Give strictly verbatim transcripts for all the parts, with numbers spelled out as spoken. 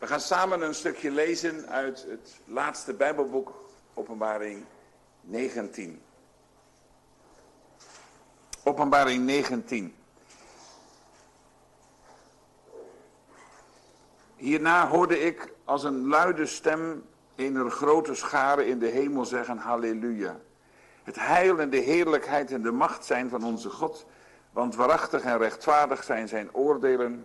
We gaan samen een stukje lezen uit het laatste Bijbelboek, Openbaring negentien. Openbaring negentien. Hierna hoorde ik als een luide stem ener grote schare in de hemel zeggen, halleluja. Het heil en de heerlijkheid en de macht zijn van onze God, want waarachtig en rechtvaardig zijn zijn oordelen.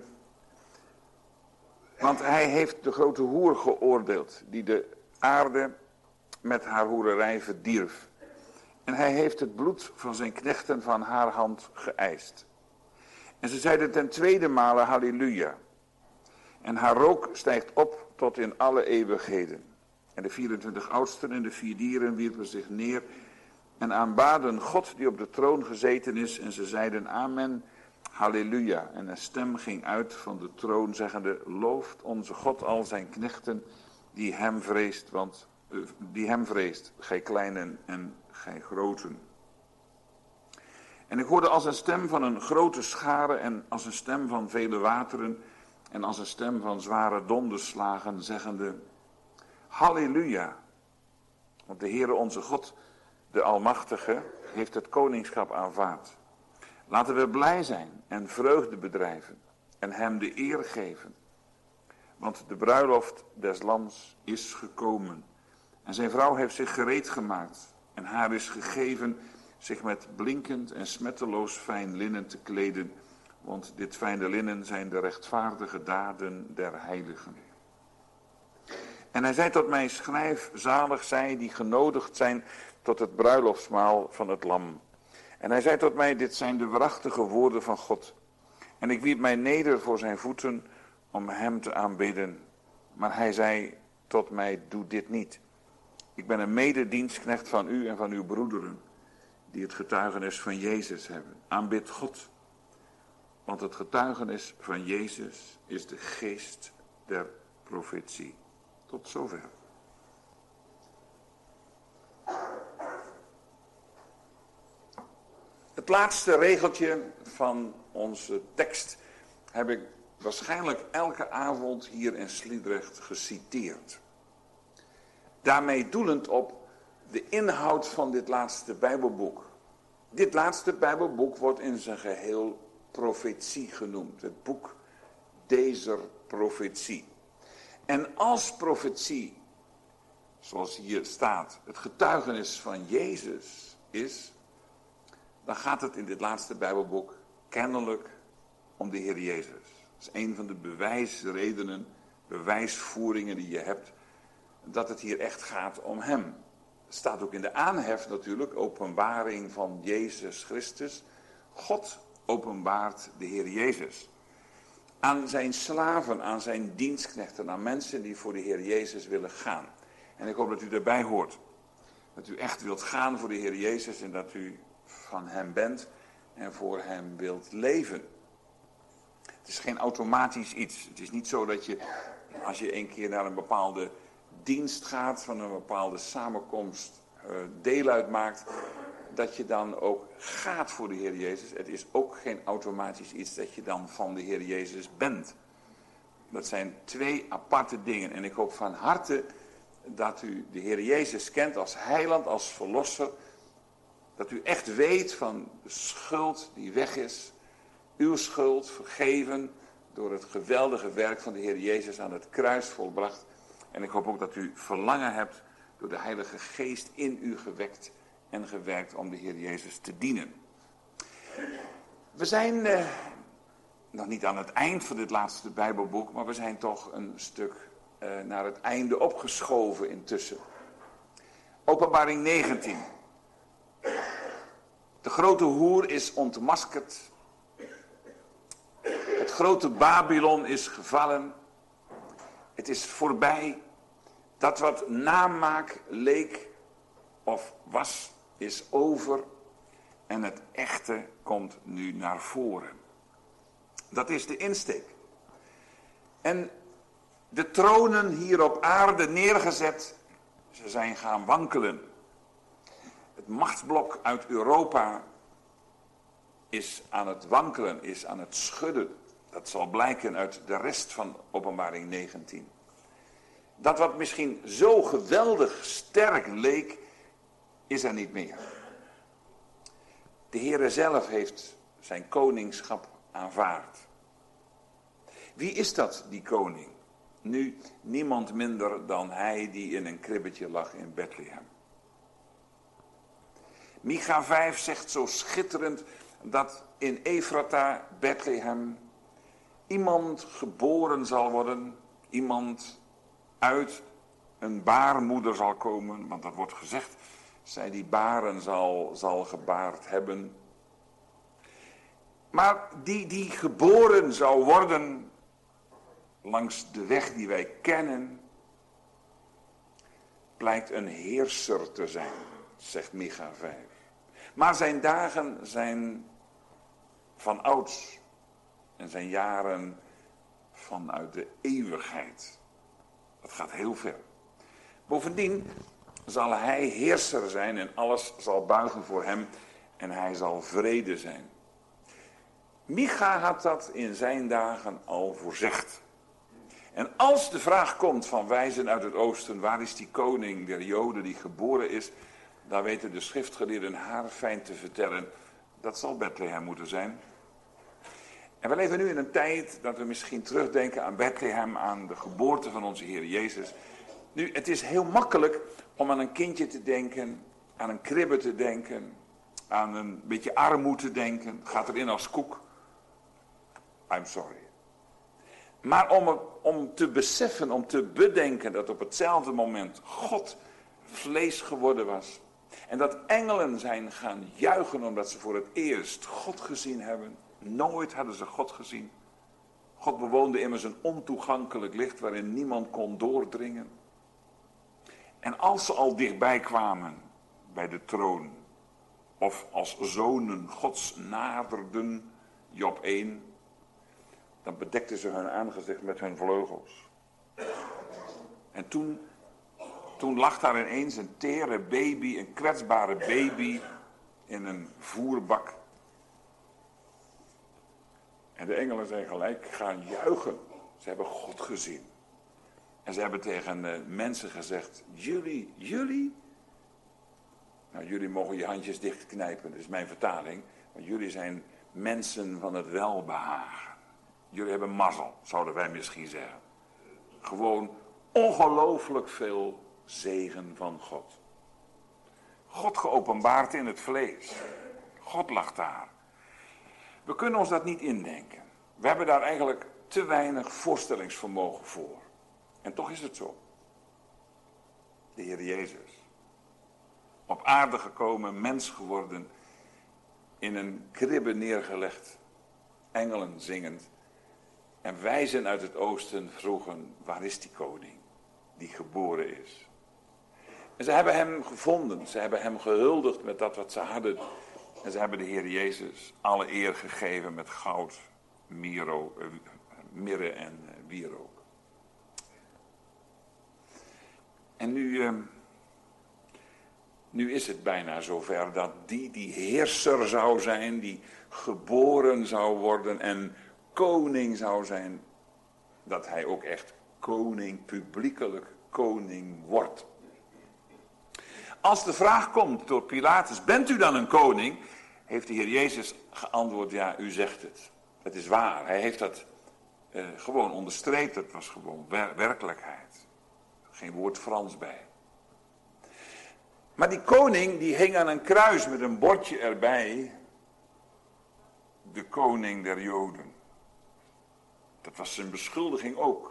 Want hij heeft de grote hoer geoordeeld, die de aarde met haar hoererij verdierf. En hij heeft het bloed van zijn knechten van haar hand geëist. En ze zeiden ten tweede male halleluja. En haar rook stijgt op tot in alle eeuwigheden. En de vierentwintig oudsten en de vier dieren wierpen zich neer en aanbaden God die op de troon gezeten is. En ze zeiden amen, halleluja. En een stem ging uit van de troon zeggende, looft onze God al zijn knechten die hem vreest, want uh, die hem vreest, gij kleinen en gij groten. En ik hoorde als een stem van een grote schare en als een stem van vele wateren en als een stem van zware donderslagen zeggende, halleluja. Want de Heere onze God, de Almachtige, heeft het koningschap aanvaard. Laten we blij zijn en vreugde bedrijven en hem de eer geven. Want de bruiloft des lams is gekomen en zijn vrouw heeft zich gereed gemaakt en haar is gegeven zich met blinkend en smetteloos fijn linnen te kleden, want dit fijne linnen zijn de rechtvaardige daden der heiligen. En hij zei tot mij, schrijf, zalig zij die genodigd zijn tot het bruiloftsmaal van het lam. En hij zei tot mij, dit zijn de waarachtige woorden van God. En ik wierp mij neder voor zijn voeten om hem te aanbidden. Maar hij zei tot mij, doe dit niet. Ik ben een mededienstknecht van u en van uw broederen, die het getuigenis van Jezus hebben. Aanbid God. Want het getuigenis van Jezus is de geest der profetie. Tot zover. Het laatste regeltje van onze tekst heb ik waarschijnlijk elke avond hier in Sliedrecht geciteerd. Daarmee doelend op de inhoud van dit laatste Bijbelboek. Dit laatste Bijbelboek wordt in zijn geheel profetie genoemd. Het boek dezer profetie. En als profetie, zoals hier staat, het getuigenis van Jezus is, dan gaat het in dit laatste Bijbelboek kennelijk om de Heer Jezus. Dat is een van de bewijsredenen, bewijsvoeringen die je hebt, dat het hier echt gaat om hem. Het staat ook in de aanhef natuurlijk, openbaring van Jezus Christus. God openbaart de Heer Jezus. Aan zijn slaven, aan zijn dienstknechten, aan mensen die voor de Heer Jezus willen gaan. En ik hoop dat u daarbij hoort. Dat u echt wilt gaan voor de Heer Jezus en dat u van hem bent en voor hem wilt leven. Het is geen automatisch iets. Het is niet zo dat je, als je een keer naar een bepaalde dienst gaat, van een bepaalde samenkomst uh, deel uitmaakt, dat je dan ook gaat voor de Heer Jezus. Het is ook geen automatisch iets dat je dan van de Heer Jezus bent. Dat zijn twee aparte dingen. En ik hoop van harte dat u de Heer Jezus kent als heiland, als verlosser. Dat u echt weet van de schuld die weg is. Uw schuld vergeven door het geweldige werk van de Heer Jezus aan het kruis volbracht. En ik hoop ook dat u verlangen hebt door de Heilige Geest in u gewekt en gewerkt om de Heer Jezus te dienen. We zijn eh, nog niet aan het eind van dit laatste Bijbelboek, maar we zijn toch een stuk eh, naar het einde opgeschoven intussen. Openbaring negentien. De grote hoer is ontmaskerd. Het grote Babylon is gevallen. Het is voorbij. Dat wat namaak leek of was, is over. En het echte komt nu naar voren. Dat is de insteek. En de tronen hier op aarde neergezet, ze zijn gaan wankelen. Het machtsblok uit Europa is aan het wankelen, is aan het schudden. Dat zal blijken uit de rest van Openbaring negentien. Dat wat misschien zo geweldig sterk leek, is er niet meer. De Heere zelf heeft zijn koningschap aanvaard. Wie is dat, die koning? Nu, niemand minder dan hij die in een kribbetje lag in Bethlehem. Micha vijf zegt zo schitterend dat in Efrata, Bethlehem, iemand geboren zal worden, iemand uit een baarmoeder zal komen, want dat wordt gezegd, zij die baren zal, zal gebaard hebben. Maar die die geboren zou worden langs de weg die wij kennen, blijkt een heerser te zijn, zegt Micha vijf. Maar zijn dagen zijn van ouds en zijn jaren vanuit de eeuwigheid. Dat gaat heel ver. Bovendien zal hij heerser zijn en alles zal buigen voor hem en hij zal vrede zijn. Micha had dat in zijn dagen al voorzegd. En als de vraag komt van wijzen uit het oosten, waar is die koning der Joden die geboren is, dan weten de schriftgeleerden haarfijn te vertellen, dat zal Bethlehem moeten zijn. En we leven nu in een tijd dat we misschien terugdenken aan Bethlehem, aan de geboorte van onze Heer Jezus. Nu, het is heel makkelijk om aan een kindje te denken, aan een kribbe te denken, aan een beetje armoede te denken. Het gaat erin als koek. I'm sorry. Maar om, om te beseffen, om te bedenken dat op hetzelfde moment God vlees geworden was. En dat engelen zijn gaan juichen omdat ze voor het eerst God gezien hebben. Nooit hadden ze God gezien. God bewoonde immers een ontoegankelijk licht waarin niemand kon doordringen. En als ze al dichtbij kwamen bij de troon, of als zonen Gods naderden, Job één, dan bedekten ze hun aangezicht met hun vleugels. En toen, toen lag daar ineens een tere baby, een kwetsbare baby in een voerbak. En de engelen zijn gelijk gaan juichen. Ze hebben God gezien. En ze hebben tegen de mensen gezegd, jullie, jullie? Nou, jullie mogen je handjes dichtknijpen, dat is mijn vertaling. Want jullie zijn mensen van het welbehagen. Jullie hebben mazzel, zouden wij misschien zeggen. Gewoon ongelooflijk veel zegen van God. God geopenbaard in het vlees. God lag daar. We kunnen ons dat niet indenken. We hebben daar eigenlijk te weinig voorstellingsvermogen voor. En toch is het zo. De Heer Jezus. Op aarde gekomen, mens geworden. In een kribbe neergelegd. Engelen zingend. En wijzen uit het oosten vroegen, waar is die koning die geboren is? En ze hebben hem gevonden. Ze hebben hem gehuldigd met dat wat ze hadden. En ze hebben de Heer Jezus alle eer gegeven met goud, miro, uh, mirre en uh, wierook. En nu, uh, nu is het bijna zover dat die die heerser zou zijn, die geboren zou worden en koning zou zijn, dat hij ook echt koning, publiekelijk koning wordt. Als de vraag komt door Pilatus, bent u dan een koning? Heeft de Heer Jezus geantwoord, ja, u zegt het. Het is waar. Hij heeft dat uh, gewoon onderstreept. Het was gewoon wer- werkelijkheid. Geen woord Frans bij. Maar die koning die hing aan een kruis met een bordje erbij. De koning der Joden. Dat was zijn beschuldiging ook.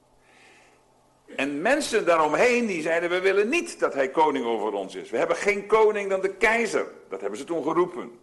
En mensen daaromheen die zeiden, we willen niet dat hij koning over ons is. We hebben geen koning dan de keizer. Dat hebben ze toen geroepen.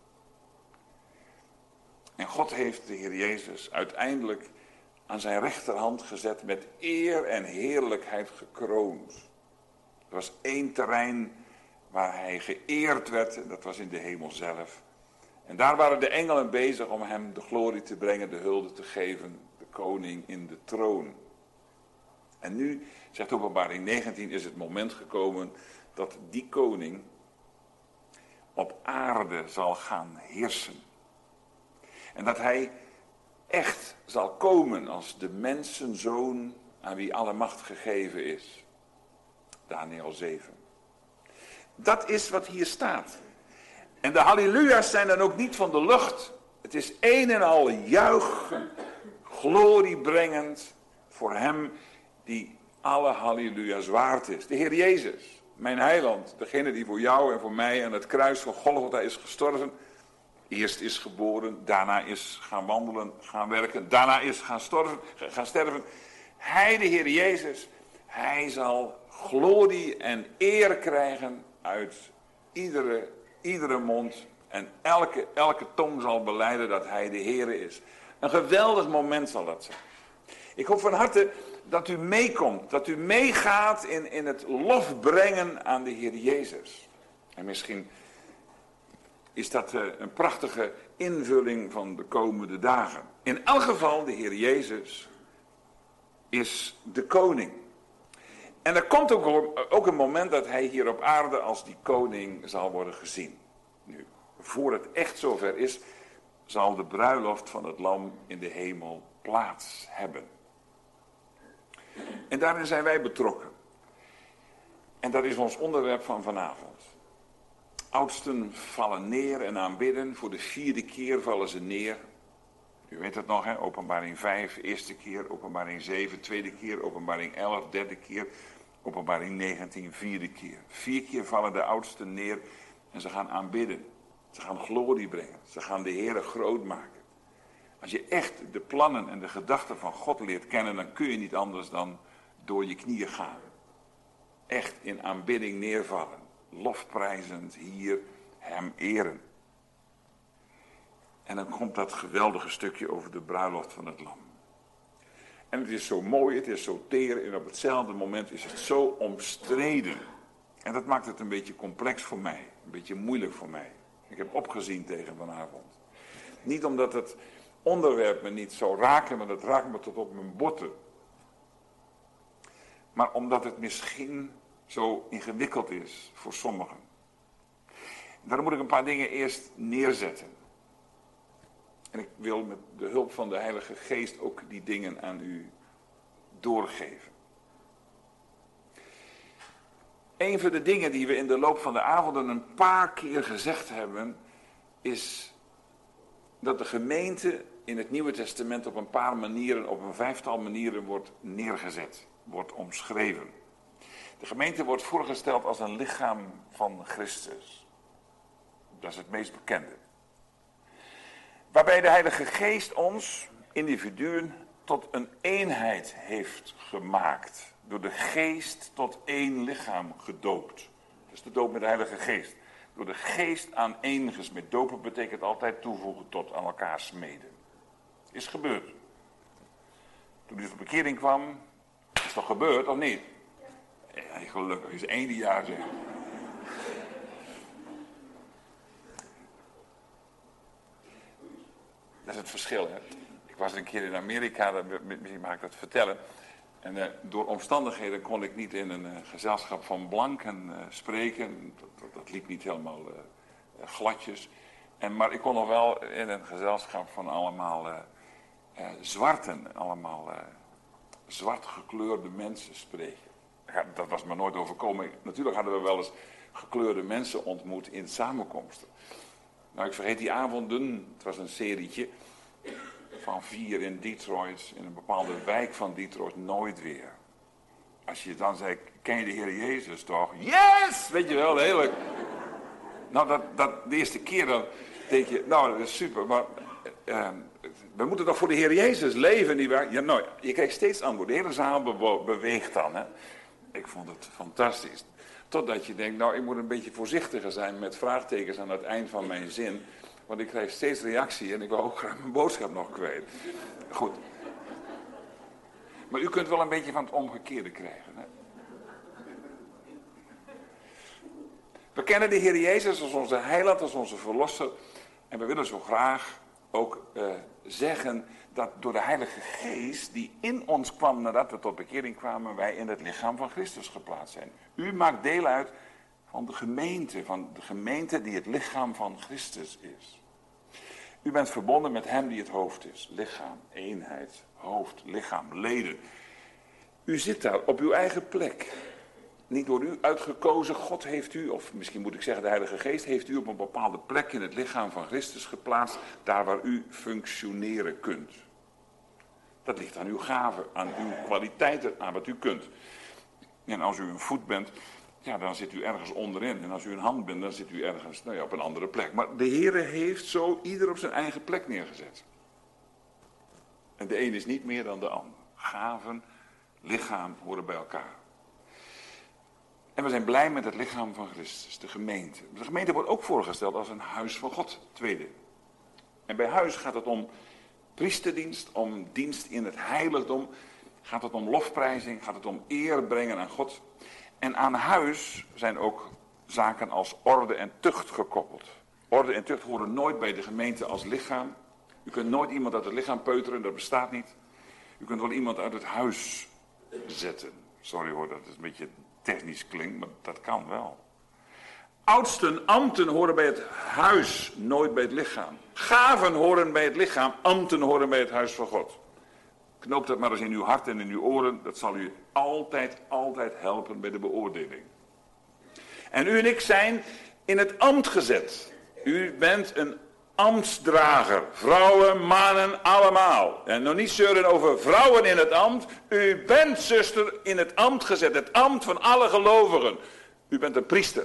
En God heeft de Heer Jezus uiteindelijk aan zijn rechterhand gezet, met eer en heerlijkheid gekroond. Er was één terrein waar hij geëerd werd, en dat was in de hemel zelf. En daar waren de engelen bezig om hem de glorie te brengen, de hulde te geven, de koning in de troon. En nu, zegt Openbaring negentien, is het moment gekomen dat die koning op aarde zal gaan heersen. En dat hij echt zal komen als de mensenzoon aan wie alle macht gegeven is. Daniël zeven. Dat is wat hier staat. En de halleluja's zijn dan ook niet van de lucht. Het is een en al juichen, gloriebrengend voor hem die alle halleluja's waard is. De Heer Jezus, mijn heiland, degene die voor jou en voor mij aan het kruis van Golgotha is gestorven. Eerst is geboren, daarna is gaan wandelen, gaan werken, daarna is gaan, storven, gaan sterven. Hij, de Heer Jezus, hij zal glorie en eer krijgen uit iedere, iedere mond. En elke, elke tong zal belijden dat hij de Heer is. Een geweldig moment zal dat zijn. Ik hoop van harte dat u meekomt, dat u meegaat in, in het lof brengen aan de Heer Jezus. En misschien is dat uh, een prachtige invulling van de komende dagen. In elk geval, de Heer Jezus is de koning. En er komt ook, ook een moment dat hij hier op aarde als die koning zal worden gezien. Nu, voor het echt zover is, zal de bruiloft van het lam in de hemel plaats hebben. En daarin zijn wij betrokken. En dat is ons onderwerp van vanavond. Oudsten vallen neer en aanbidden. Voor de vierde keer vallen ze neer. U weet het nog, hè? Openbaring vijf, eerste keer. Openbaring zeven, tweede keer. Openbaring elf, derde keer. Openbaring negentien, vierde keer. Vier keer vallen de oudsten neer en ze gaan aanbidden. Ze gaan glorie brengen. Ze gaan de Heere groot maken. Als je echt de plannen en de gedachten van God leert kennen, dan kun je niet anders dan door je knieën gaan. Echt in aanbidding neervallen. Lofprijzend hier hem eren. En dan komt dat geweldige stukje over de bruiloft van het lam. En het is zo mooi, het is zo teer en op hetzelfde moment is het zo omstreden. En dat maakt het een beetje complex voor mij, een beetje moeilijk voor mij. Ik heb opgezien tegen vanavond. Niet omdat het onderwerp me niet zou raken, maar het raakt me tot op mijn botten. Maar omdat het misschien zo ingewikkeld is voor sommigen. Daarom moet ik een paar dingen eerst neerzetten. En ik wil met de hulp van de Heilige Geest ook die dingen aan u doorgeven. Een van de dingen die we in de loop van de avonden een paar keer gezegd hebben, is dat de gemeente in het Nieuwe Testament op een paar manieren, op een vijftal manieren wordt neergezet, wordt omschreven. De gemeente wordt voorgesteld als een lichaam van Christus. Dat is het meest bekende. Waarbij de Heilige Geest ons, individuen, tot een eenheid heeft gemaakt. Door de Geest tot één lichaam gedoopt. Dat is de doop met de Heilige Geest. Door de Geest aan één gesmeed. Dopen betekent altijd toevoegen tot aan elkaar smeden. Is gebeurd. Toen hij tot bekering kwam, is toch gebeurd of niet? Ja, gelukkig is één jaar zeg. Dat is het verschil, hè. Ik was een keer in Amerika, misschien mag ik dat vertellen. En uh, door omstandigheden kon ik niet in een uh, gezelschap van blanken uh, spreken. Dat, dat, dat liep niet helemaal uh, uh, gladjes. En, maar ik kon nog wel in een gezelschap van allemaal uh, uh, zwarten, allemaal uh, zwart gekleurde mensen spreken. Dat was me nooit overkomen. Natuurlijk hadden we wel eens gekleurde mensen ontmoet in samenkomsten. Nou, ik vergeet die avonden, het was een serietje van vier in Detroit, in een bepaalde wijk van Detroit, nooit weer. Als je dan zei, ken je de Heer Jezus toch? Yes! Weet je wel, heerlijk. Nou, dat, dat, de eerste keer dan denk je, nou, dat is super, maar uh, we moeten toch voor de Heer Jezus leven, nietwaar? Ja, nou, je krijgt steeds antwoord. De hele zaal be- beweegt dan, hè. Ik vond het fantastisch. Totdat je denkt, nou, ik moet een beetje voorzichtiger zijn met vraagtekens aan het eind van mijn zin. Want ik krijg steeds reactie en ik wil ook graag mijn boodschap nog kwijt. Goed. Maar u kunt wel een beetje van het omgekeerde krijgen. Hè? We kennen de Heer Jezus als onze heiland, als onze verlosser. En we willen zo graag ook uh, zeggen dat door de Heilige Geest die in ons kwam nadat we tot bekering kwamen, wij in het lichaam van Christus geplaatst zijn. U maakt deel uit van de gemeente, van de gemeente die het lichaam van Christus is. U bent verbonden met hem die het hoofd is. Lichaam, eenheid, hoofd, lichaam, leden. U zit daar op uw eigen plek. Niet door u uitgekozen, God heeft u, of misschien moet ik zeggen de Heilige Geest, heeft u op een bepaalde plek in het lichaam van Christus geplaatst, daar waar u functioneren kunt. Dat ligt aan uw gaven, aan uw kwaliteiten, aan wat u kunt. En als u een voet bent, ja, dan zit u ergens onderin. En als u een hand bent, dan zit u ergens nou ja, op een andere plek. Maar de Heere heeft zo ieder op zijn eigen plek neergezet. En de een is niet meer dan de ander. Gaven, lichaam horen bij elkaar. En we zijn blij met het lichaam van Christus, de gemeente. De gemeente wordt ook voorgesteld als een huis van God, tweede. En bij huis gaat het om priesterdienst, om dienst in het heiligdom. Gaat het om lofprijzing, gaat het om eer brengen aan God. En aan huis zijn ook zaken als orde en tucht gekoppeld. Orde en tucht horen nooit bij de gemeente als lichaam. U kunt nooit iemand uit het lichaam peuteren, dat bestaat niet. U kunt wel iemand uit het huis zetten. Sorry hoor, dat het een beetje technisch klinkt, maar dat kan wel. Oudsten, ambten horen bij het huis, nooit bij het lichaam. Gaven horen bij het lichaam, ambten horen bij het huis van God. Knoop dat maar eens in uw hart en in uw oren. Dat zal u altijd, altijd helpen bij de beoordeling. En u en ik zijn in het ambt gezet. U bent een ambtsdrager. Vrouwen, mannen, allemaal. En nog niet zeuren over vrouwen in het ambt. U bent, zuster, in het ambt gezet. Het ambt van alle gelovigen. U bent een priester.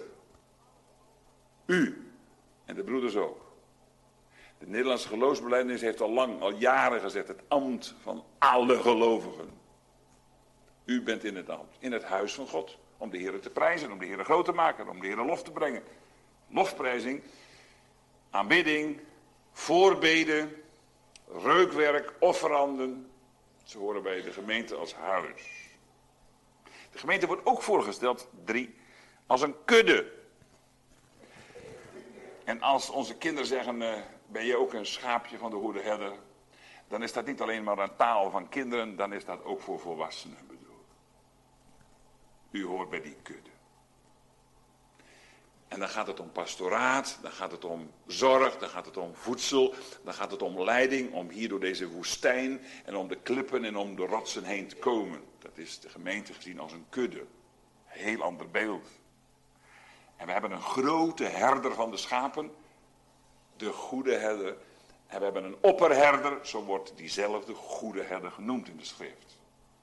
U. En de broeders ook. De Nederlandse geloofsbelijdenis heeft al lang, al jaren gezet, het ambt van alle gelovigen. U bent in het ambt, in het huis van God. Om de Heere te prijzen, om de Heere groot te maken, om de Heere lof te brengen. Lofprijzing, aanbidding, voorbeden, reukwerk, offeranden. Ze horen bij de gemeente als huis. De gemeente wordt ook voorgesteld, drie, als een kudde. En als onze kinderen zeggen, uh, ben je ook een schaapje van de goede herder, dan is dat niet alleen maar een taal van kinderen, dan is dat ook voor volwassenen bedoeld. U hoort bij die kudde. En dan gaat het om pastoraat, dan gaat het om zorg, dan gaat het om voedsel, dan gaat het om leiding, om hier door deze woestijn en om de klippen en om de rotsen heen te komen. Dat is de gemeente gezien als een kudde. Heel ander beeld. En we hebben een grote herder van de schapen, de goede herder. En we hebben een opperherder, zo wordt diezelfde goede herder genoemd in de schrift.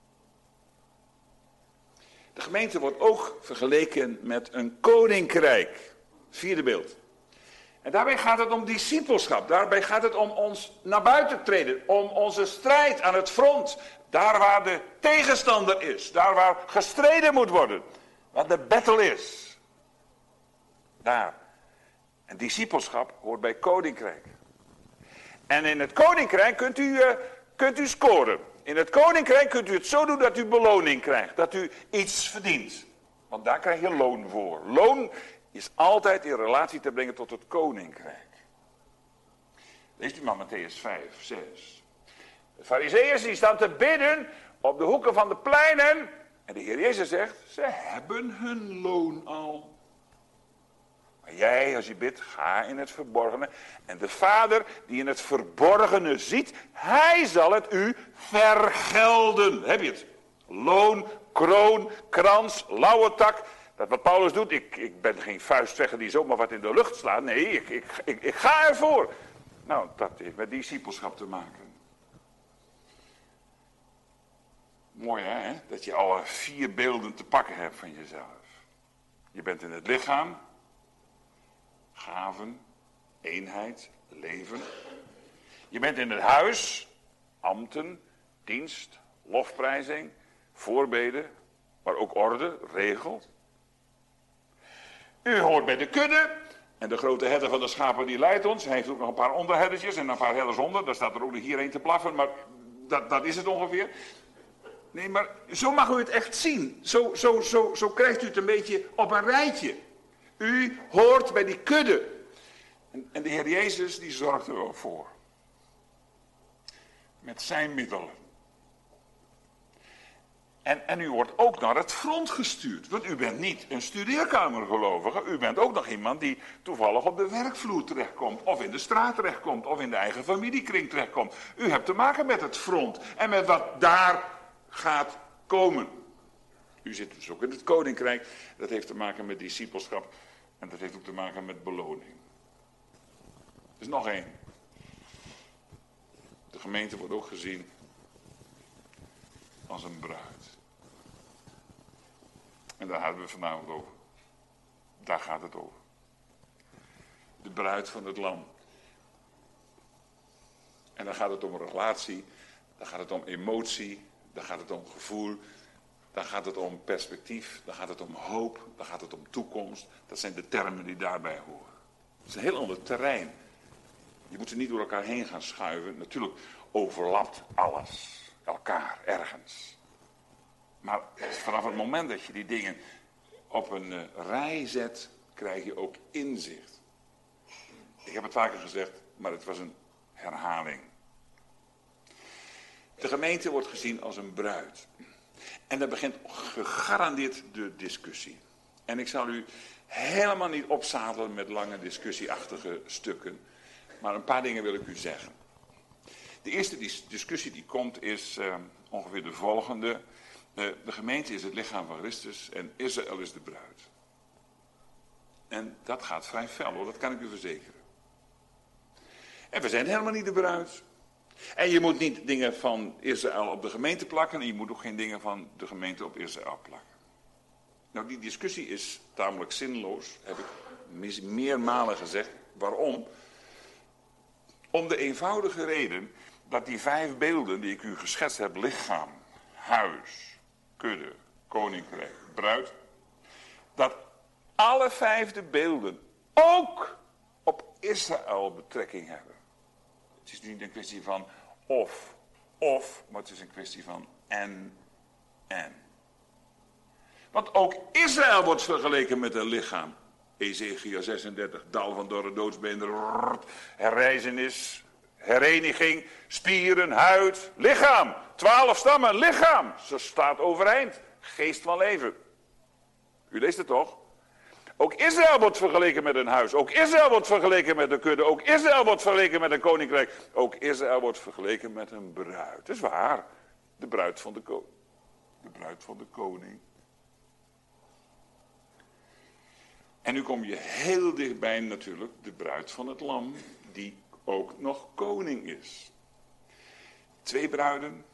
De gemeente wordt ook vergeleken met een koninkrijk. Vierde beeld. En daarbij gaat het om discipelschap. Daarbij gaat het om ons naar buiten treden. Om onze strijd aan het front. Daar waar de tegenstander is. Daar waar gestreden moet worden. Waar de battle is. Daar. En discipelschap hoort bij koninkrijk. En in het koninkrijk kunt u, uh, kunt u scoren. In het koninkrijk kunt u het zo doen dat u beloning krijgt. Dat u iets verdient. Want daar krijg je loon voor. Loon is altijd in relatie te brengen tot het koninkrijk. Leest u maar Mattheüs vijf, zes. De farizeeërs die staan te bidden op de hoeken van de pleinen. En de Heer Jezus zegt, ze hebben hun loon al. Maar jij, als je bidt, ga in het verborgene. En de Vader die in het verborgene ziet, hij zal het u vergelden. Heb je het? Loon, kroon, krans, lauwe tak. Dat wat Paulus doet, ik, ik ben geen vuistvechter die zomaar wat in de lucht slaat. Nee, ik, ik, ik, ik ga ervoor. Nou, dat heeft met discipelschap te maken. Mooi hè, dat je alle vier beelden te pakken hebt van jezelf. Je bent in het lichaam. Gaven, eenheid, leven. Je bent in het huis, ambten, dienst, lofprijzing, voorbeden, maar ook orde, regel. U hoort bij de kudde en de grote herder van de schapen die leidt ons. Hij heeft ook nog een paar onderherdertjes en een paar herders onder. Daar staat er ook nog hierheen te blaffen, maar dat, dat is het ongeveer. Nee, maar zo mag u het echt zien. Zo, zo, zo, zo krijgt u het een beetje op een rijtje. U hoort bij die kudde. En, en de Heer Jezus die zorgt er wel voor. Met zijn middelen. En, en u wordt ook naar het front gestuurd. Want u bent niet een studeerkamergelovige. U bent ook nog iemand die toevallig op de werkvloer terechtkomt. Of in de straat terechtkomt. Of in de eigen familiekring terechtkomt. U hebt te maken met het front. En met wat daar gaat komen. U zit dus ook in het koninkrijk. Dat heeft te maken met discipelschap. En dat heeft ook te maken met beloning. Er is nog één. De gemeente wordt ook gezien als een bruid. En daar hebben we vanavond over. Daar gaat het over. De bruid van het lam. En dan gaat het om relatie, dan gaat het om emotie, dan gaat het om gevoel, dan gaat het om perspectief, dan gaat het om hoop, dan gaat het om toekomst. Dat zijn de termen die daarbij horen. Het is een heel ander terrein. Je moet er niet door elkaar heen gaan schuiven. Natuurlijk overlapt alles elkaar ergens. Maar vanaf het moment dat je die dingen op een uh, rij zet, krijg je ook inzicht. Ik heb het vaker gezegd, maar het was een herhaling. De gemeente wordt gezien als een bruid. En daar begint gegarandeerd de discussie. En ik zal u helemaal niet opzadelen met lange discussieachtige stukken. Maar een paar dingen wil ik u zeggen. De eerste discussie die komt is uh, ongeveer de volgende. Uh, de gemeente is het lichaam van Christus en Israël is de bruid. En dat gaat vrij fel hoor, dat kan ik u verzekeren. En we zijn helemaal niet de bruid. En je moet niet dingen van Israël op de gemeente plakken en je moet ook geen dingen van de gemeente op Israël plakken. Nou, die discussie is tamelijk zinloos, heb ik meermalen gezegd. Waarom? Om de eenvoudige reden dat die vijf beelden die ik u geschetst heb, lichaam, huis, kudde, koninkrijk, bruid, dat alle vijf de beelden ook op Israël betrekking hebben. Het is niet een kwestie van of, of, maar het is een kwestie van en, en. Want ook Israël wordt vergeleken met een lichaam. Ezekiel zesendertig, dal van dorre doodsbeenderen, herrijzenis, hereniging, spieren, huid, lichaam. Twaalf stammen, lichaam. Ze staat overeind, geest van leven. U leest het toch? Ook Israël wordt vergeleken met een huis. Ook Israël wordt vergeleken met een kudde. Ook Israël wordt vergeleken met een koninkrijk. Ook Israël wordt vergeleken met een bruid. Dat is waar. De bruid van de koning. De bruid van de koning. En nu kom je heel dichtbij natuurlijk de bruid van het lam. Die ook nog koning is. Twee bruiden.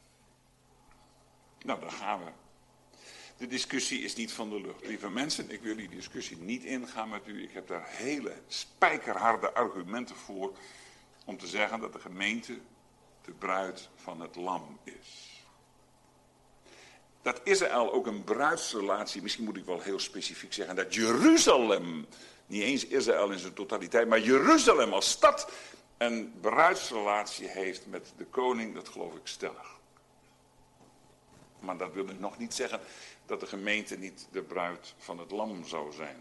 Nou, daar gaan we. De discussie is niet van de lucht. Lieve mensen, ik wil die discussie niet ingaan met u. Ik heb daar hele spijkerharde argumenten voor om te zeggen dat de gemeente de bruid van het lam is. Dat Israël ook een bruidsrelatie, misschien moet ik wel heel specifiek zeggen, dat Jeruzalem, niet eens Israël in zijn totaliteit, maar Jeruzalem als stad een bruidsrelatie heeft met de koning, dat geloof ik stellig. Maar dat wil nog niet zeggen dat de gemeente niet de bruid van het lam zou zijn.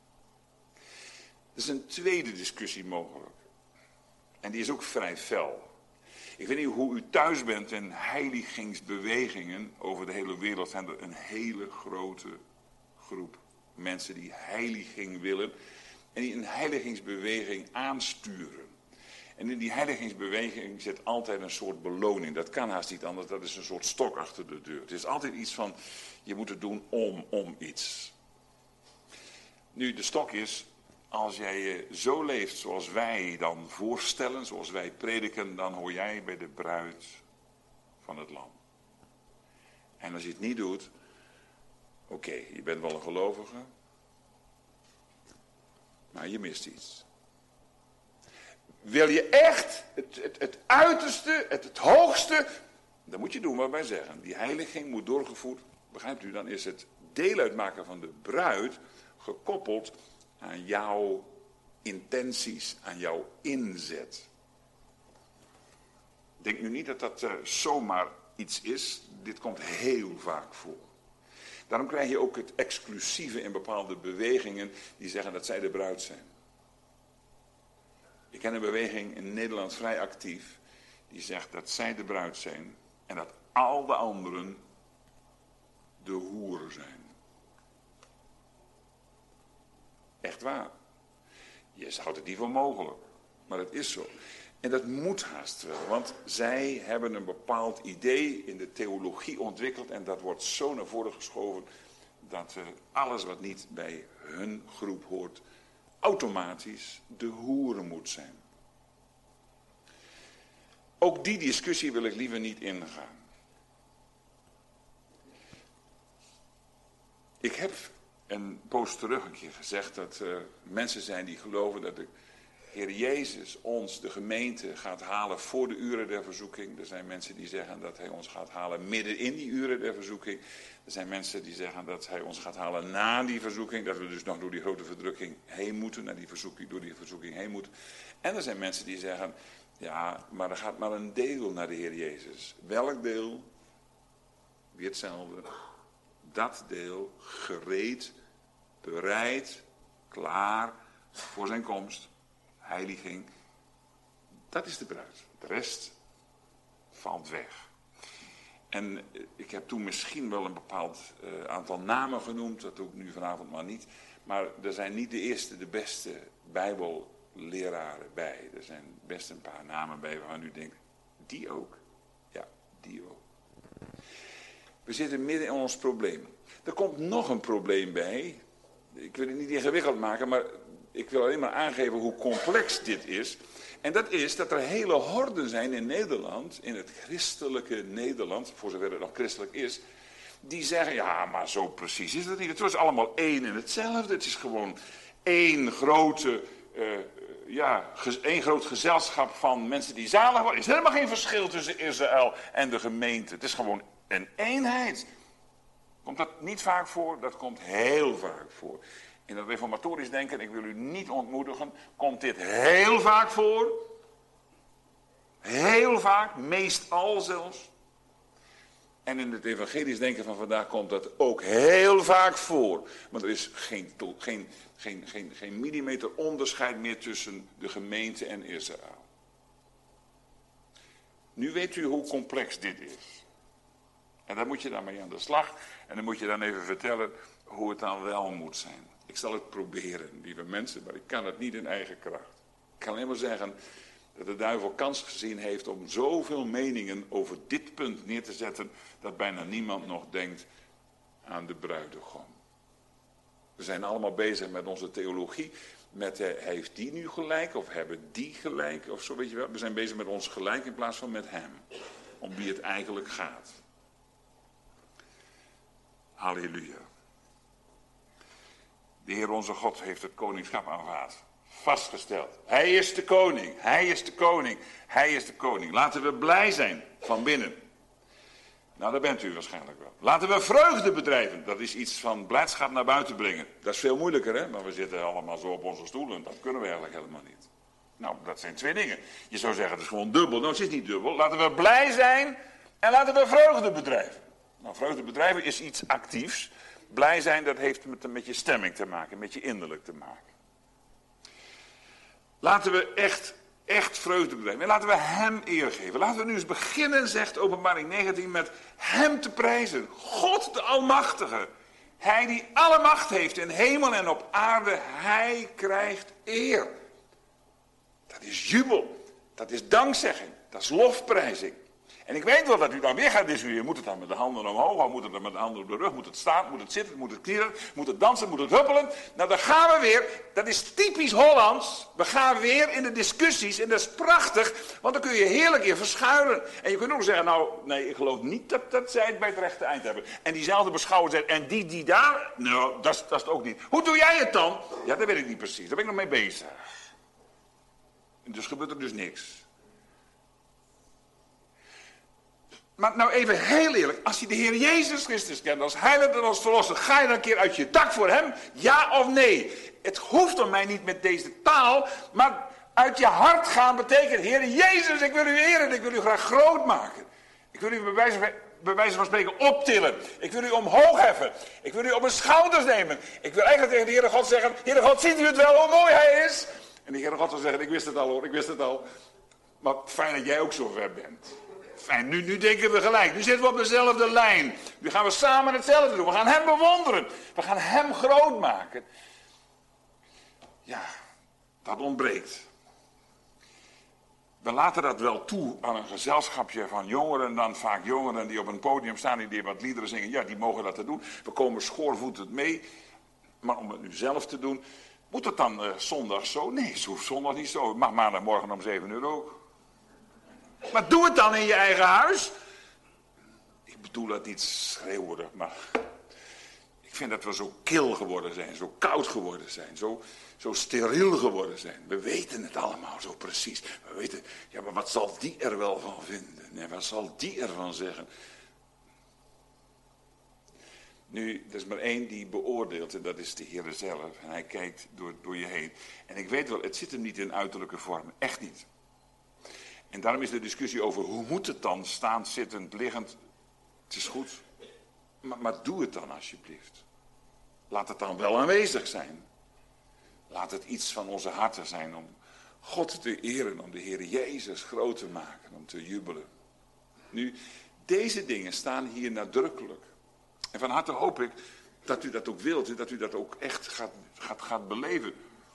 Er is een tweede discussie mogelijk. En die is ook vrij fel. Ik weet niet hoe u thuis bent in heiligingsbewegingen. Over de hele wereld zijn er een hele grote groep mensen die heiliging willen. En die een heiligingsbeweging aansturen. En in die heiligingsbeweging zit altijd een soort beloning. Dat kan haast niet anders, dat is een soort stok achter de deur. Het is altijd iets van, je moet het doen om, om iets. Nu, de stok is, als jij je zo leeft zoals wij dan voorstellen, zoals wij prediken, dan hoor jij bij de bruid van het lam. En als je het niet doet, oké, okay, je bent wel een gelovige, maar je mist iets. Wil je echt het, het, het uiterste, het, het hoogste, dan moet je doen wat wij zeggen. Die heiliging moet doorgevoerd, begrijpt u, dan is het deel uitmaken van de bruid gekoppeld aan jouw intenties, aan jouw inzet. Denk nu niet dat dat uh, zomaar iets is, dit komt heel vaak voor. Daarom krijg je ook het exclusieve in bepaalde bewegingen die zeggen dat zij de bruid zijn. Ik ken een beweging in Nederland vrij actief, die zegt dat zij de bruid zijn en dat al de anderen de hoeren zijn. Echt waar. Je houdt het niet voor mogelijk, maar het is zo. En dat moet haast wel, want zij hebben een bepaald idee in de theologie ontwikkeld en dat wordt zo naar voren geschoven dat uh, alles wat niet bij hun groep hoort automatisch de hoeren moet zijn. Ook die discussie wil ik liever niet ingaan. Ik heb een poos terug een keer gezegd dat er mensen zijn die geloven dat de Heer Jezus ons, de gemeente, gaat halen voor de uren der verzoeking. Er zijn mensen die zeggen dat hij ons gaat halen midden in die uren der verzoeking. Er zijn mensen die zeggen dat hij ons gaat halen na die verzoeking. Dat we dus nog door die grote verdrukking heen moeten, naar die verzoeking, door die verzoeking heen moeten. En er zijn mensen die zeggen, ja, maar er gaat maar een deel naar de Heer Jezus. Welk deel? Weer hetzelfde. Dat deel gereed, bereid, klaar voor zijn komst. Heiliging, dat is de bruid. De rest valt weg. En ik heb toen misschien wel een bepaald uh, aantal namen genoemd, dat doe ik nu vanavond maar niet. Maar er zijn niet de eerste, de beste bijbelleraren bij. Er zijn best een paar namen bij waarvan u denkt, die ook? Ja, die ook. We zitten midden in ons probleem. Er komt nog een probleem bij. Ik wil het niet ingewikkeld maken, maar ik wil alleen maar aangeven hoe complex dit is. En dat is dat er hele horden zijn in Nederland, in het christelijke Nederland, voor zover het nog christelijk is, die zeggen, ja, maar zo precies is het niet. Het is allemaal één en hetzelfde. Het is gewoon één grote, uh, ja, één groot gezelschap van mensen die zalig worden. Er is helemaal geen verschil tussen Israël en de gemeente. Het is gewoon een eenheid. Komt dat niet vaak voor? Dat komt heel vaak voor. In het reformatorisch denken, ik wil u niet ontmoedigen, komt dit heel vaak voor. Heel vaak, meestal zelfs. En in het evangelisch denken van vandaag komt dat ook heel vaak voor. Maar er is geen, geen, geen, geen, geen millimeter onderscheid meer tussen de gemeente en Israël. Nu weet u hoe complex dit is. En daar moet je dan mee aan de slag. En dan moet je dan even vertellen hoe het dan wel moet zijn. Ik zal het proberen, lieve mensen, maar ik kan het niet in eigen kracht. Ik kan alleen maar zeggen dat de duivel kans gezien heeft om zoveel meningen over dit punt neer te zetten, dat bijna niemand nog denkt aan de bruidegom. We zijn allemaal bezig met onze theologie, met uh, heeft die nu gelijk of hebben die gelijk of zo, weet je wel. We zijn bezig met ons gelijk in plaats van met hem, om wie het eigenlijk gaat. Halleluja. De Heer onze God heeft het koningschap aanvaard. Vastgesteld. Hij is de koning. Hij is de koning. Hij is de koning. Laten we blij zijn van binnen. Nou, daar bent u waarschijnlijk wel. Laten we vreugde bedrijven. Dat is iets van blijdschap naar buiten brengen. Dat is veel moeilijker, hè? Maar we zitten allemaal zo op onze stoelen. Dat kunnen we eigenlijk helemaal niet. Nou, dat zijn twee dingen. Je zou zeggen, het is gewoon dubbel. Nou, het is niet dubbel. Laten we blij zijn en laten we vreugde bedrijven. Nou, vreugde bedrijven is iets actiefs. Blij zijn, dat heeft met, met je stemming te maken, met je innerlijk te maken. Laten we echt, echt vreugde bedrijven. En laten we hem eer geven. Laten we nu eens beginnen, zegt Openbaring negentien, met hem te prijzen. God de Almachtige. Hij die alle macht heeft in hemel en op aarde. Hij krijgt eer. Dat is jubel. Dat is dankzegging. Dat is lofprijzing. En ik weet wel dat u dan weer gaat discussiëren. Moet het dan met de handen omhoog? Moet het dan met de handen op de rug? Moet het staan? Moet het zitten? Moet het knielen? Moet het dansen? Moet het huppelen? Nou, dan gaan we weer. Dat is typisch Hollands. We gaan weer in de discussies. En dat is prachtig. Want dan kun je heerlijk in verschuilen. En je kunt ook zeggen, nou, nee, ik geloof niet dat, dat zij het bij het rechte eind hebben. En diezelfde beschouwer zegt, en die, die daar? Nou, dat is, dat is het ook niet. Hoe doe jij het dan? Ja, dat weet ik niet precies. Daar ben ik nog mee bezig. En dus gebeurt er dus niks. Maar nou even heel eerlijk, als je de Heer Jezus Christus kent als heiland en als verlosser, ga je dan een keer uit je dak voor hem? Ja of nee? Het hoeft om mij niet met deze taal, maar uit je hart gaan betekent, Heer Jezus, ik wil u eren, ik wil u graag groot maken. Ik wil u bij wijze van, bij wijze van spreken optillen. Ik wil u omhoog heffen. Ik wil u op mijn schouders nemen. Ik wil eigenlijk tegen de Heere God zeggen, Heere God, ziet u het wel hoe mooi hij is? En de Heere God zal zeggen, ik wist het al hoor, ik wist het al. Maar fijn dat jij ook zo ver bent. Fijn, nu, nu denken we gelijk. Nu zitten we op dezelfde lijn. Nu gaan we samen hetzelfde doen. We gaan hem bewonderen. We gaan hem groot maken. Ja, dat ontbreekt. We laten dat wel toe aan een gezelschapje van jongeren, dan vaak jongeren die op een podium staan en die wat liederen zingen. Ja, die mogen dat te doen. We komen schoorvoetend mee. Maar om het nu zelf te doen, moet het dan uh, zondag zo? Nee, zo zondag niet zo. Het mag maandagmorgen om zeven uur ook. Maar doe het dan in je eigen huis. Ik bedoel dat niet schreeuwerig, maar ik vind dat we zo kil geworden zijn, zo koud geworden zijn, zo, zo steriel geworden zijn. We weten het allemaal zo precies. We weten, ja, maar wat zal die er wel van vinden? Nee, wat zal die ervan zeggen? Nu, er is maar één die beoordeelt en dat is de Heer zelf. En hij kijkt door, door je heen. En ik weet wel, het zit hem niet in uiterlijke vorm. Echt niet. En daarom is de discussie over hoe moet het dan, staand, zittend, liggend. Het is goed. Maar, maar doe het dan alsjeblieft. Laat het dan wel aanwezig zijn. Laat het iets van onze harten zijn om God te eren, om de Heer Jezus groot te maken, om te jubelen. Nu, deze dingen staan hier nadrukkelijk. En van harte hoop ik dat u dat ook wilt en dat u dat ook echt gaat, gaat, gaat beleven.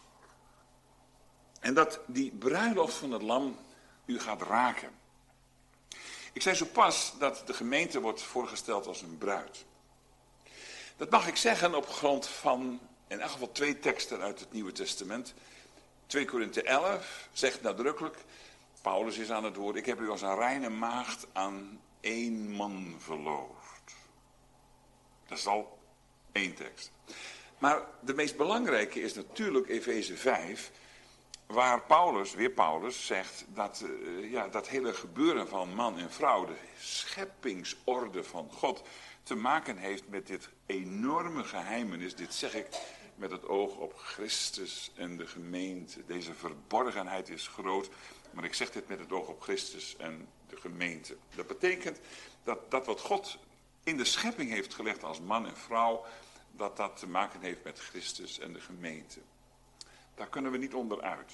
En dat die bruiloft van het lam u gaat raken. Ik zei zo pas dat de gemeente wordt voorgesteld als een bruid. Dat mag ik zeggen op grond van in elk geval twee teksten uit het Nieuwe Testament. twee Korinthe elf zegt nadrukkelijk, Paulus is aan het woord, ik heb u als een reine maagd aan één man verloofd. Dat is al één tekst. Maar de meest belangrijke is natuurlijk Efeze vijf, waar Paulus, weer Paulus, zegt dat uh, ja, dat hele gebeuren van man en vrouw, de scheppingsorde van God, te maken heeft met dit enorme geheimenis. Dit zeg ik met het oog op Christus en de gemeente. Deze verborgenheid is groot, maar ik zeg dit met het oog op Christus en de gemeente. Dat betekent dat dat wat God in de schepping heeft gelegd als man en vrouw, dat dat te maken heeft met Christus en de gemeente. Daar kunnen we niet onderuit.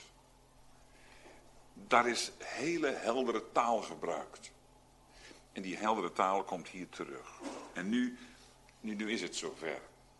Daar is hele heldere taal gebruikt. En die heldere taal komt hier terug. En nu, nu, nu is het zover.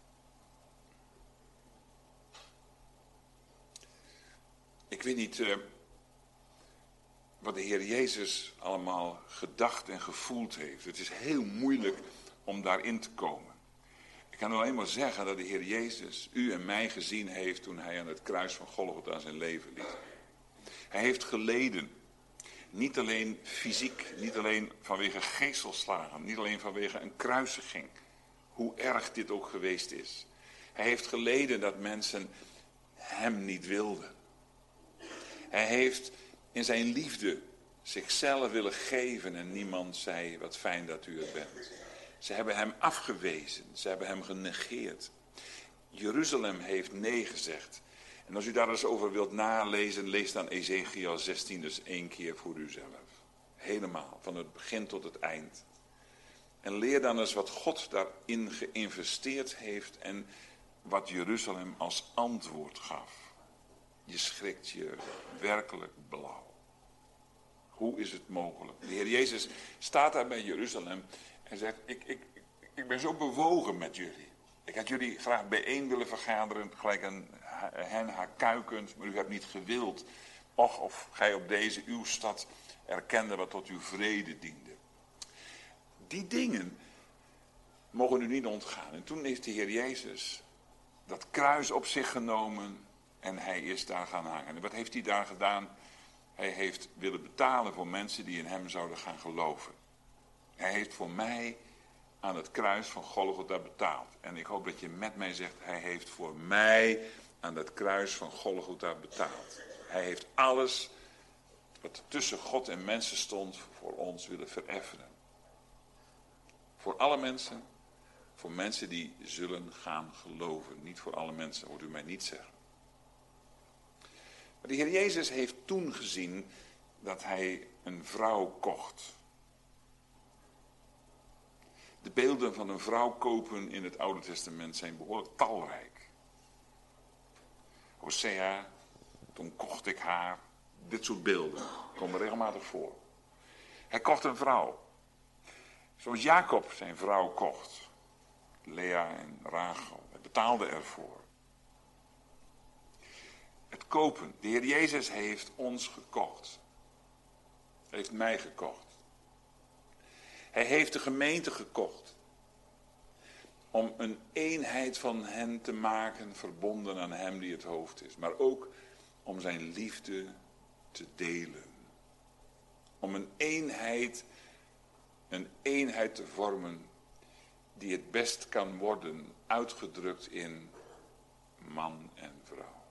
Ik weet niet uh, wat de Heer Jezus allemaal gedacht en gevoeld heeft. Het is heel moeilijk om daarin te komen. Ik kan alleen maar zeggen dat de Heer Jezus u en mij gezien heeft toen hij aan het kruis van Golgotha zijn leven liet. Hij heeft geleden. Niet alleen fysiek, niet alleen vanwege geeselslagen, niet alleen vanwege een kruisiging. Hoe erg dit ook geweest is. Hij heeft geleden dat mensen hem niet wilden. Hij heeft in zijn liefde zichzelf willen geven en niemand zei wat fijn dat u het bent. Ze hebben hem afgewezen, ze hebben hem genegeerd. Jeruzalem heeft nee gezegd. En als u daar eens over wilt nalezen, lees dan Ezekiel zestien dus één keer voor uzelf. Helemaal, van het begin tot het eind. En leer dan eens wat God daarin geïnvesteerd heeft en wat Jeruzalem als antwoord gaf. Je schrikt je werkelijk blauw. Hoe is het mogelijk? De Heer Jezus staat daar bij Jeruzalem en zegt, ik, ik, ik ben zo bewogen met jullie. Ik had jullie graag bijeen willen vergaderen, gelijk een hen haar kuikens, maar u hebt niet gewild. Och, of gij op deze uw stad erkende wat tot uw vrede diende. Die dingen mogen u niet ontgaan. En toen heeft de Heer Jezus dat kruis op zich genomen en hij is daar gaan hangen. En wat heeft hij daar gedaan? Hij heeft willen betalen voor mensen die in hem zouden gaan geloven. Hij heeft voor mij aan het kruis van Golgotha betaald. En ik hoop dat je met mij zegt, hij heeft voor mij aan het kruis van Golgotha betaald. Hij heeft alles wat tussen God en mensen stond voor ons willen vereffenen. Voor alle mensen, voor mensen die zullen gaan geloven. Niet voor alle mensen, hoort u mij niet zeggen. Maar de Heer Jezus heeft toen gezien dat hij een vrouw kocht. De beelden van een vrouw kopen in het Oude Testament zijn behoorlijk talrijk. Hosea, toen kocht ik haar. Dit soort beelden komen regelmatig voor. Hij kocht een vrouw. Zoals Jacob zijn vrouw kocht. Lea en Rachel. Hij betaalde ervoor. Het kopen. De Heer Jezus heeft ons gekocht. Hij heeft mij gekocht. Hij heeft de gemeente gekocht. Om een eenheid van hen te maken, verbonden aan hem die het hoofd is. Maar ook om zijn liefde te delen. Om een eenheid, een eenheid te vormen die het best kan worden uitgedrukt in man en vrouw.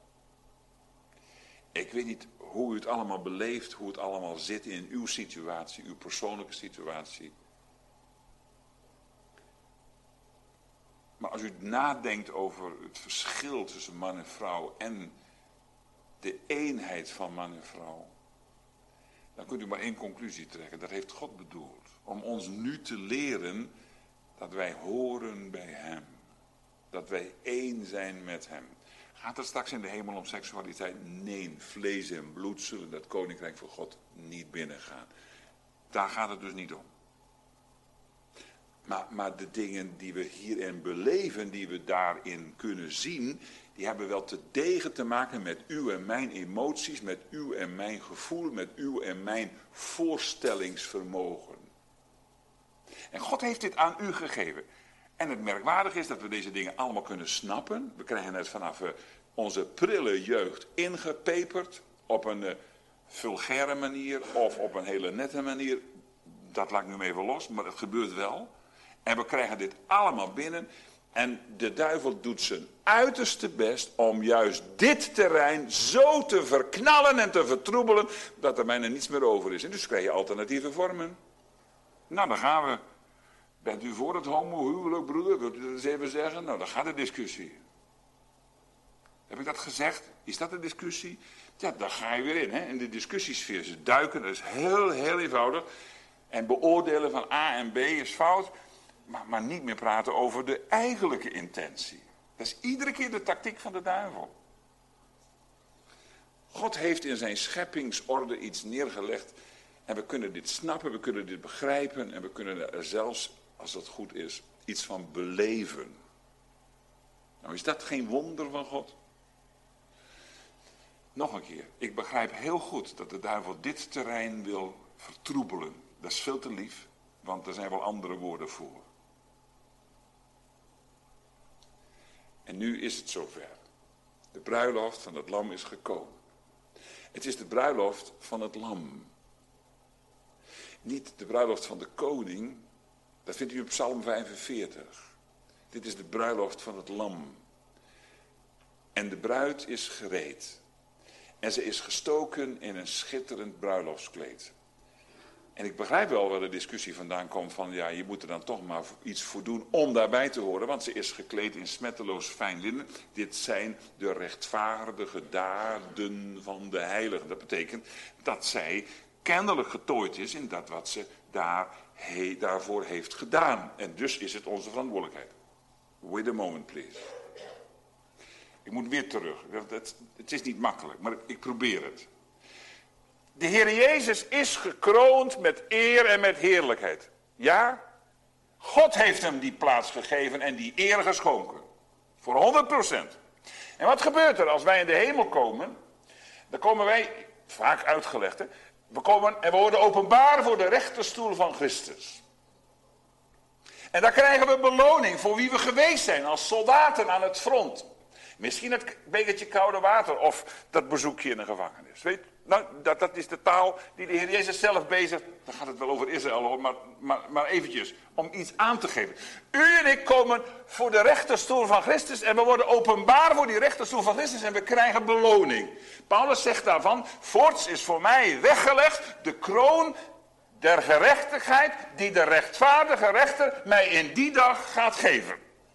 Ik weet niet hoe u het allemaal beleeft, hoe het allemaal zit in uw situatie, uw persoonlijke situatie. Maar als u nadenkt over het verschil tussen man en vrouw en de eenheid van man en vrouw, dan kunt u maar één conclusie trekken. Dat heeft God bedoeld. Om ons nu te leren dat wij horen bij hem. Dat wij één zijn met hem. Gaat het straks in de hemel om seksualiteit? Nee, vlees en bloed zullen dat koninkrijk van God niet binnengaan. Daar gaat het dus niet om. Maar, maar de dingen die we hierin beleven, die we daarin kunnen zien, die hebben wel te degen te maken met uw en mijn emoties, met uw en mijn gevoel, met uw en mijn voorstellingsvermogen. En God heeft dit aan u gegeven. En het merkwaardige is dat we deze dingen allemaal kunnen snappen. We krijgen het vanaf uh, onze prille jeugd ingepeperd, op een uh, vulgaire manier of op een hele nette manier. Dat laat ik nu even los, maar het gebeurt wel. En we krijgen dit allemaal binnen. En de duivel doet zijn uiterste best om juist dit terrein zo te verknallen en te vertroebelen, dat er bijna niets meer over is. En dus krijg je alternatieve vormen. Nou, dan gaan we. Bent u voor het homohuwelijk, broeder? Wilt u dat eens even zeggen? Nou, dan gaat de discussie. Heb ik dat gezegd? Is dat een discussie? Ja, daar ga je weer in, hè? In de discussiesfeer. Ze duiken, dat is heel, heel eenvoudig. En beoordelen van A en B is fout. Maar, maar niet meer praten over de eigenlijke intentie. Dat is iedere keer de tactiek van de duivel. God heeft in zijn scheppingsorde iets neergelegd. En we kunnen dit snappen, we kunnen dit begrijpen. En we kunnen er zelfs, als dat goed is, iets van beleven. Nou, is dat geen wonder van God? Nog een keer. Ik begrijp heel goed dat de duivel dit terrein wil vertroebelen. Dat is veel te lief, want er zijn wel andere woorden voor. En nu is het zover. De bruiloft van het lam is gekomen. Het is de bruiloft van het lam. Niet de bruiloft van de koning. Dat vindt u op Psalm vijfenveertig. Dit is de bruiloft van het lam. En de bruid is gereed. En ze is gestoken in een schitterend bruiloftskleed. En ik begrijp wel waar de discussie vandaan komt van, ja, je moet er dan toch maar iets voor doen om daarbij te horen. Want ze is gekleed in smetteloos fijn linnen. Dit zijn de rechtvaardige daden van de heiligen. Dat betekent dat zij kennelijk getooid is in dat wat ze daar, he, daarvoor heeft gedaan. En dus is het onze verantwoordelijkheid. Wait a moment, please. Ik moet weer terug. Het, het is niet makkelijk, maar ik probeer het. De Heer Jezus is gekroond met eer en met heerlijkheid. Ja, God heeft hem die plaats gegeven en die eer geschonken. Voor honderd procent. En wat gebeurt er als wij in de hemel komen? Dan komen wij, vaak uitgelegd, hè, we komen en we worden openbaar voor de rechterstoel van Christus. En daar krijgen we beloning voor wie we geweest zijn als soldaten aan het front. Misschien het bekertje koude water of dat bezoekje in een gevangenis. Weet, nou, dat, dat is de taal die de Heer Jezus zelf bezigt. Dan gaat het wel over Israël hoor, maar, maar, maar eventjes om iets aan te geven. U en ik komen voor de rechterstoel van Christus en we worden openbaar voor die rechterstoel van Christus en we krijgen beloning. Paulus zegt daarvan, voorts is voor mij weggelegd de kroon der gerechtigheid die de rechtvaardige rechter mij in die dag gaat geven.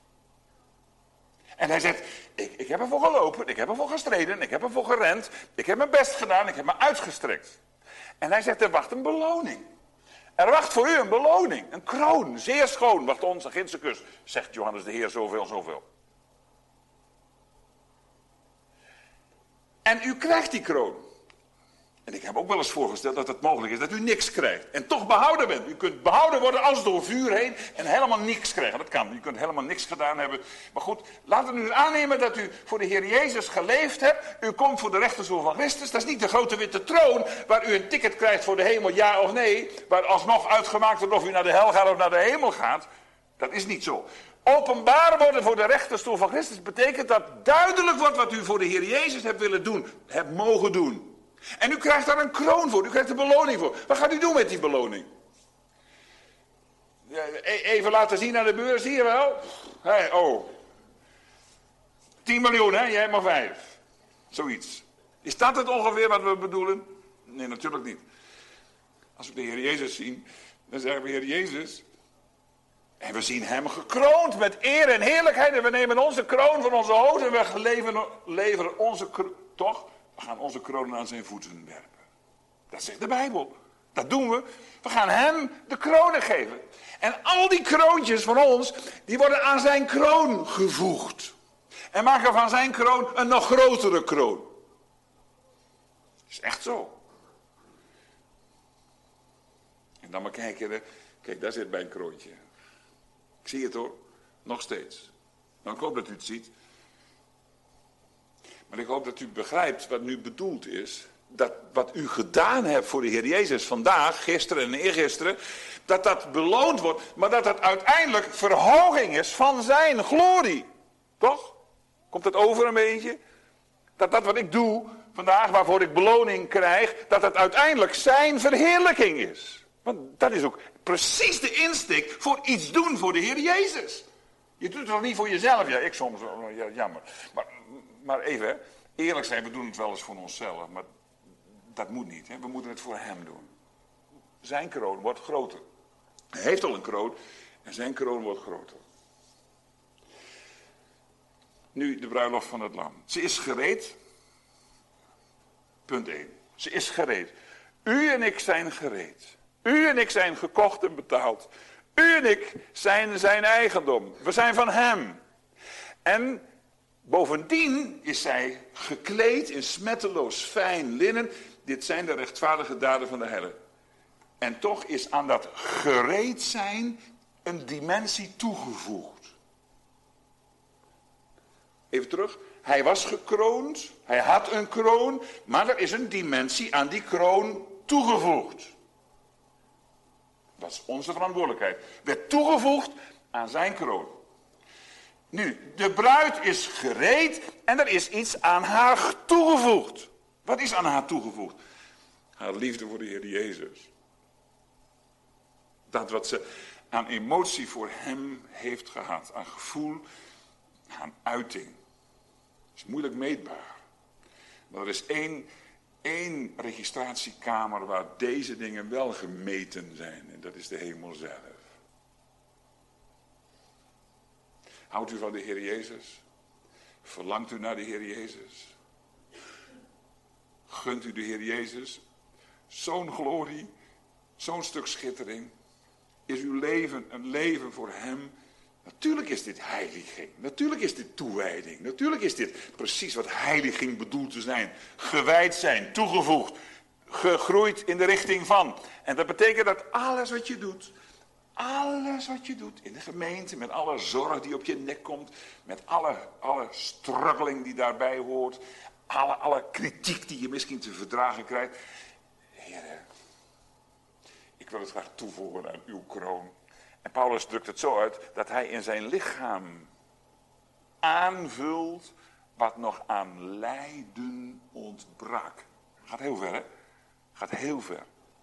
En hij zegt, ik, ik heb ervoor gelopen, ik heb ervoor gestreden, ik heb ervoor gerend, ik heb mijn best gedaan, ik heb me uitgestrekt. En hij zegt, er wacht een beloning. Er wacht voor u een beloning, een kroon, zeer schoon, wacht ons een ginse kus, zegt Johannes de Heer zoveel, zoveel. En u krijgt die kroon. En ik heb ook wel eens voorgesteld dat het mogelijk is dat u niks krijgt. En toch behouden bent. U kunt behouden worden als door vuur heen en helemaal niks krijgen. Dat kan. U kunt helemaal niks gedaan hebben. Maar goed, laten we nu aannemen dat u voor de Heer Jezus geleefd hebt. U komt voor de rechterstoel van Christus. Dat is niet de grote witte troon waar u een ticket krijgt voor de hemel, ja of nee. Waar alsnog uitgemaakt wordt of u naar de hel gaat of naar de hemel gaat. Dat is niet zo. Openbaar worden voor de rechterstoel van Christus betekent dat duidelijk wordt wat u voor de Heer Jezus hebt willen doen. Hebt mogen doen. En u krijgt daar een kroon voor, u krijgt een beloning voor. Wat gaat u doen met die beloning? Even laten zien aan de beurs, zie je wel? Hey, oh. tien miljoen, hè? Jij hebt maar vijf. Zoiets. Is dat het ongeveer wat we bedoelen? Nee, natuurlijk niet. Als we de Heer Jezus zien, dan zeggen we, Heer Jezus. En we zien hem gekroond met eer en heerlijkheid. En we nemen onze kroon van onze hoofd en we leveren, leveren onze kroon, toch? We gaan onze kroon aan zijn voeten werpen. Dat zegt de Bijbel. Dat doen we. We gaan hem de kronen geven. En al die kroontjes van ons, die worden aan zijn kroon gevoegd. En maken van zijn kroon een nog grotere kroon. Dat is echt zo. En dan maar kijken. Kijk, daar zit mijn kroontje. Ik zie het hoor. Nog steeds. Nou, ik hoop dat u het ziet. Maar ik hoop dat u begrijpt wat nu bedoeld is. Dat wat u gedaan hebt voor de Heer Jezus vandaag, gisteren en eergisteren. Dat dat beloond wordt. Maar dat dat uiteindelijk verhoging is van zijn glorie. Toch? Komt het over een beetje? Dat dat wat ik doe vandaag, waarvoor ik beloning krijg. Dat dat uiteindelijk zijn verheerlijking is. Want dat is ook precies de insteek voor iets doen voor de Heer Jezus. Je doet het toch niet voor jezelf? Ja, ik soms, ja, jammer. Maar, maar even, hè. Eerlijk zijn, we doen het wel eens voor onszelf. Maar dat moet niet. Hè. We moeten het voor hem doen. Zijn kroon wordt groter. Hij heeft al een kroon en zijn kroon wordt groter. Nu de bruiloft van het lam. Ze is gereed. Punt één. Ze is gereed. U en ik zijn gereed. U en ik zijn gekocht en betaald. U en ik zijn zijn eigendom. We zijn van hem. En bovendien is zij gekleed in smetteloos fijn linnen. Dit zijn de rechtvaardige daden van de Heilige. En toch is aan dat gereed zijn een dimensie toegevoegd. Even terug. Hij was gekroond. Hij had een kroon. Maar er is een dimensie aan die kroon toegevoegd. Dat is onze verantwoordelijkheid. Werd toegevoegd aan zijn kroon. Nu, de bruid is gereed en er is iets aan haar toegevoegd. Wat is aan haar toegevoegd? Haar liefde voor de Heer Jezus. Dat wat ze aan emotie voor hem heeft gehad. Aan gevoel, aan uiting. Dat is moeilijk meetbaar. Maar er is één... Eén registratiekamer waar deze dingen wel gemeten zijn. En dat is de hemel zelf. Houdt u van de Heer Jezus? Verlangt u naar de Heer Jezus? Gunt u de Heer Jezus? Zo'n glorie, zo'n stuk schittering. Is uw leven een leven voor hem? Natuurlijk is dit heiliging. Natuurlijk is dit toewijding. Natuurlijk is dit precies wat heiliging bedoelt te zijn. Gewijd zijn, toegevoegd, gegroeid in de richting van. En dat betekent dat alles wat je doet, alles wat je doet in de gemeente, met alle zorg die op je nek komt, met alle, alle struggeling die daarbij hoort, alle, alle kritiek die je misschien te verdragen krijgt. Heer, ik wil het graag toevoegen aan uw kroon. En Paulus drukt het zo uit dat hij in zijn lichaam aanvult wat nog aan lijden ontbrak. Gaat heel ver, hè? Gaat heel ver.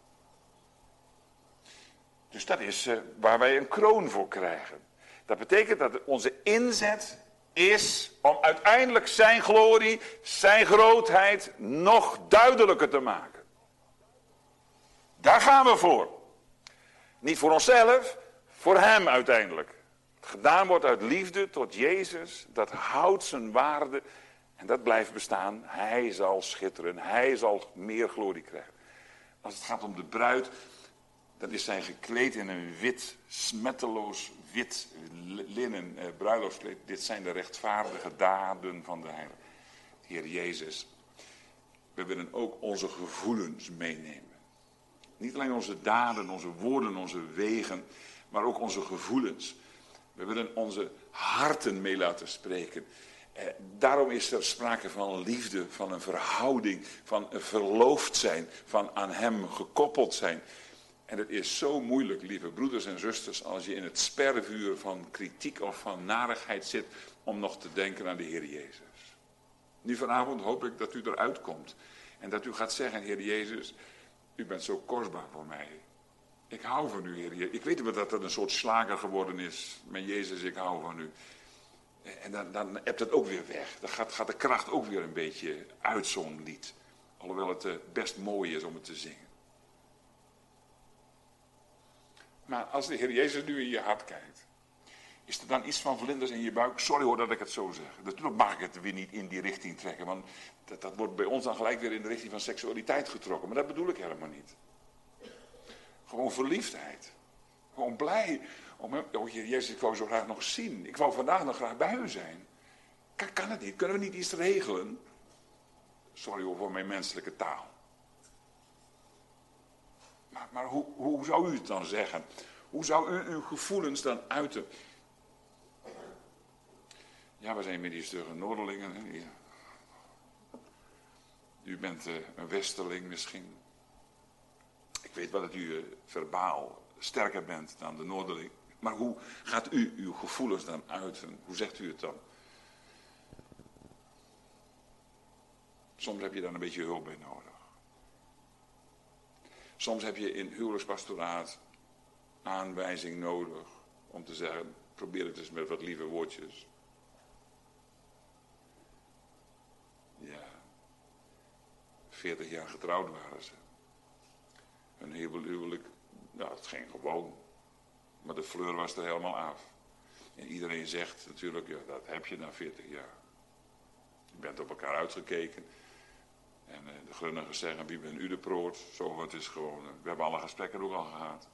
Dus dat is uh, waar wij een kroon voor krijgen. Dat betekent dat onze inzet is om uiteindelijk zijn glorie, zijn grootheid nog duidelijker te maken. Daar gaan we voor. Niet voor onszelf, voor hem uiteindelijk. Het gedaan wordt uit liefde tot Jezus, dat houdt zijn waarde en dat blijft bestaan. Hij zal schitteren, hij zal meer glorie krijgen. Als het gaat om de bruid, dan is zij gekleed in een wit, smetteloos wit linnen eh, bruiloftskleed. Dit zijn de rechtvaardige daden van de Heilige Heer Jezus. We willen ook onze gevoelens meenemen. Niet alleen onze daden, onze woorden, onze wegen, maar ook onze gevoelens. We willen onze harten mee laten spreken. Eh, daarom is er sprake van liefde, van een verhouding, van een verloofd zijn, van aan hem gekoppeld zijn. En het is zo moeilijk, lieve broeders en zusters, als je in het spervuur van kritiek of van narigheid zit, om nog te denken aan de Heer Jezus. Nu vanavond hoop ik dat u eruit komt. En dat u gaat zeggen, Heer Jezus, u bent zo kostbaar voor mij. Ik hou van u, Heer Jezus. Ik weet wel dat het een soort slager geworden is. Met Jezus, ik hou van u. En dan, dan hebt het ook weer weg. Dan gaat, gaat de kracht ook weer een beetje uit zo'n lied. Alhoewel het uh, best mooi is om het te zingen. Maar als de Heer Jezus nu in je hart kijkt, is er dan iets van vlinders in je buik? Sorry hoor dat ik het zo zeg. Natuurlijk mag ik het weer niet in die richting trekken. Want dat, dat wordt bij ons dan gelijk weer in de richting van seksualiteit getrokken. Maar dat bedoel ik helemaal niet. Gewoon verliefdheid. Gewoon blij. Om, oh Heer Jezus, ik wou zo graag nog zien. Ik wou vandaag nog graag bij u zijn. Kan, kan het niet? Kunnen we niet iets regelen? Sorry hoor voor mijn menselijke taal. Maar, maar hoe, hoe zou u het dan zeggen? Hoe zou u uw gevoelens dan uiten? Ja, we zijn met die stugge Noorderlingen. Hè? Ja. U bent uh, een Westerling misschien. Ik weet wel dat u uh, verbaal sterker bent dan de Noorderling. Maar hoe gaat u uw gevoelens dan uiten? Hoe zegt u het dan? Soms heb je daar een beetje hulp bij nodig. Soms heb je in huwelijkspastoraat aanwijzing nodig om te zeggen, probeer het eens met wat lieve woordjes. Ja, veertig jaar getrouwd waren ze. Hun huwelijk, nou het ging gewoon. Maar de fleur was er helemaal af. En iedereen zegt natuurlijk, ja, dat heb je na veertig jaar. Je bent op elkaar uitgekeken. En uh, de grunnigers zeggen, wie bent u de proot? Zo, het is gewoon, uh, we hebben alle gesprekken ook al gehad.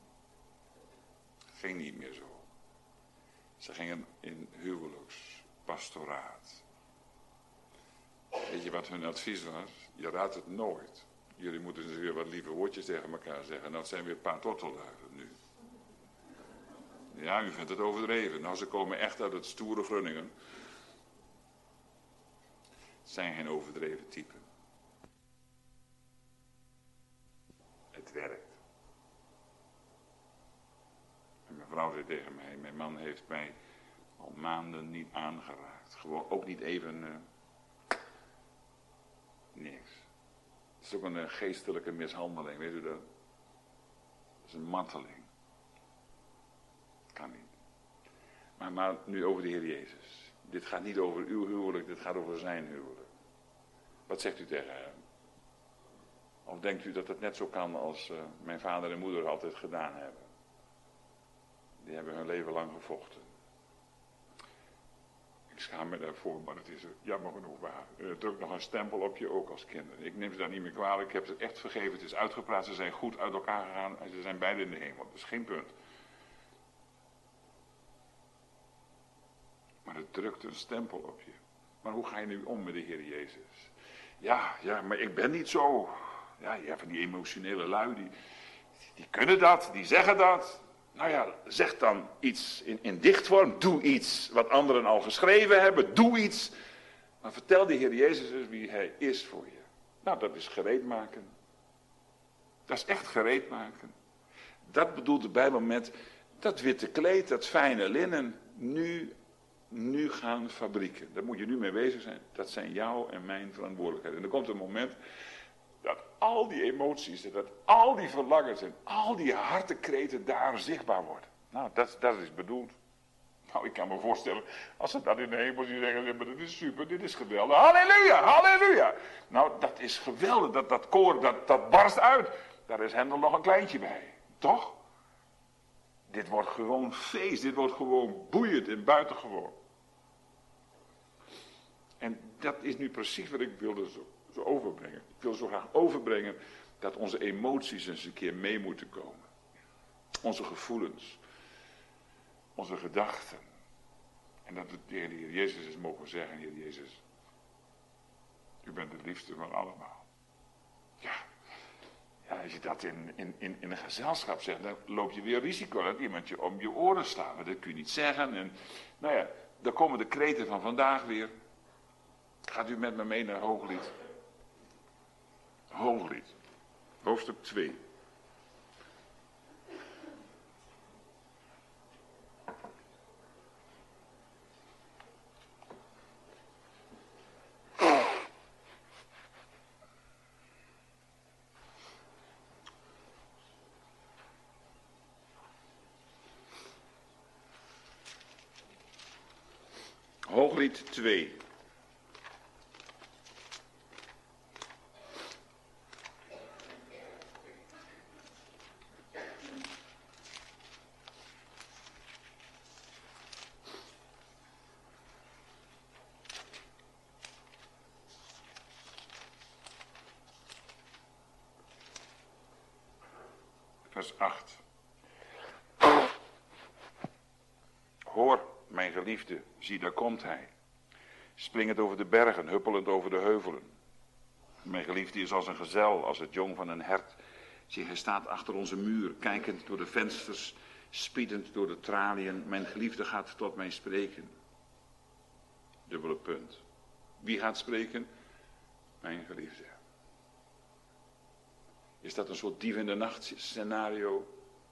Het ging niet meer zo. Ze gingen in huwelijkspastoraat. Weet je wat hun advies was? Je raadt het nooit. Jullie moeten dus weer wat lieve woordjes tegen elkaar zeggen. Nou, het zijn weer een paar tortelduiven nu. Ja, u vindt het overdreven. Nou, ze komen echt uit het stoere Groningen. Het zijn geen overdreven typen. Het werkt. En mijn vrouw zei tegen mij, mijn man heeft mij al maanden niet aangeraakt. Gewoon ook niet even, uh, niks. Het is ook een uh, geestelijke mishandeling, weet u dat? Dat is een marteling. Kan niet. Maar, maar nu over de Heer Jezus. Dit gaat niet over uw huwelijk, dit gaat over zijn huwelijk. Wat zegt u tegen hem? Of denkt u dat het net zo kan als uh, mijn vader en moeder altijd gedaan hebben? Die hebben hun leven lang gevochten. Ik schaam me daarvoor, maar het is jammer genoeg waar. Er drukt nog een stempel op je, ook als kinderen. Ik neem ze daar niet meer kwalijk, ik heb ze echt vergeven. Het is uitgepraat, ze zijn goed uit elkaar gegaan en ze zijn beide in de hemel. Dat is geen punt. Maar het drukt een stempel op je. Maar hoe ga je nu om met de Heer Jezus? Ja, ja, maar ik ben niet zo. Ja, je hebt van die emotionele lui, die, die kunnen dat, die zeggen dat. Nou ja, zeg dan iets in, in dichtvorm. Doe iets wat anderen al geschreven hebben. Doe iets. Maar vertel de Heer Jezus eens wie hij is voor je. Nou, dat is gereed maken. Dat is echt gereed maken. Dat bedoelt de Bijbel met dat witte kleed, dat fijne linnen. Nu, nu gaan fabrieken. Daar moet je nu mee bezig zijn. Dat zijn jouw en mijn verantwoordelijkheden. En er komt een moment dat al die emoties, dat al die verlangens en al die hartekreten daar zichtbaar worden. Nou, dat, dat is bedoeld. Nou, ik kan me voorstellen, als ze dat in de hemel zien zeggen, dit is super, dit is geweldig. Halleluja, halleluja. Nou, dat is geweldig, dat, dat koor, dat, dat barst uit. Daar is Hendel nog een kleintje bij, toch? Dit wordt gewoon feest, dit wordt gewoon boeiend en buitengewoon. En dat is nu precies wat ik wilde zo, zo overbrengen. Ik wil zo graag overbrengen dat onze emoties eens een keer mee moeten komen. Onze gevoelens. Onze gedachten. En dat we tegen de Heer Jezus eens mogen zeggen, Heer Jezus, U bent het liefste van allemaal. Ja, ja als je dat in, in, in, in een gezelschap zegt, dan loop je weer risico dat iemand je om je oren slaat. Maar dat kun je niet zeggen. En, nou ja, dan komen de kreten van vandaag weer. Gaat u met me mee naar Hooglied? Hooglied, hoofdstuk twee. Hooglied twee. Vers acht. Hoor, mijn geliefde, zie, daar komt hij. Springend over de bergen, huppelend over de heuvelen. Mijn geliefde is als een gezel, als het jong van een hert. Zie, hij staat achter onze muur, kijkend door de vensters, spiedend door de traliën. Mijn geliefde gaat tot mij spreken. Dubbele punt. Wie gaat spreken? Mijn geliefde. Is dat een soort dief in de nacht scenario?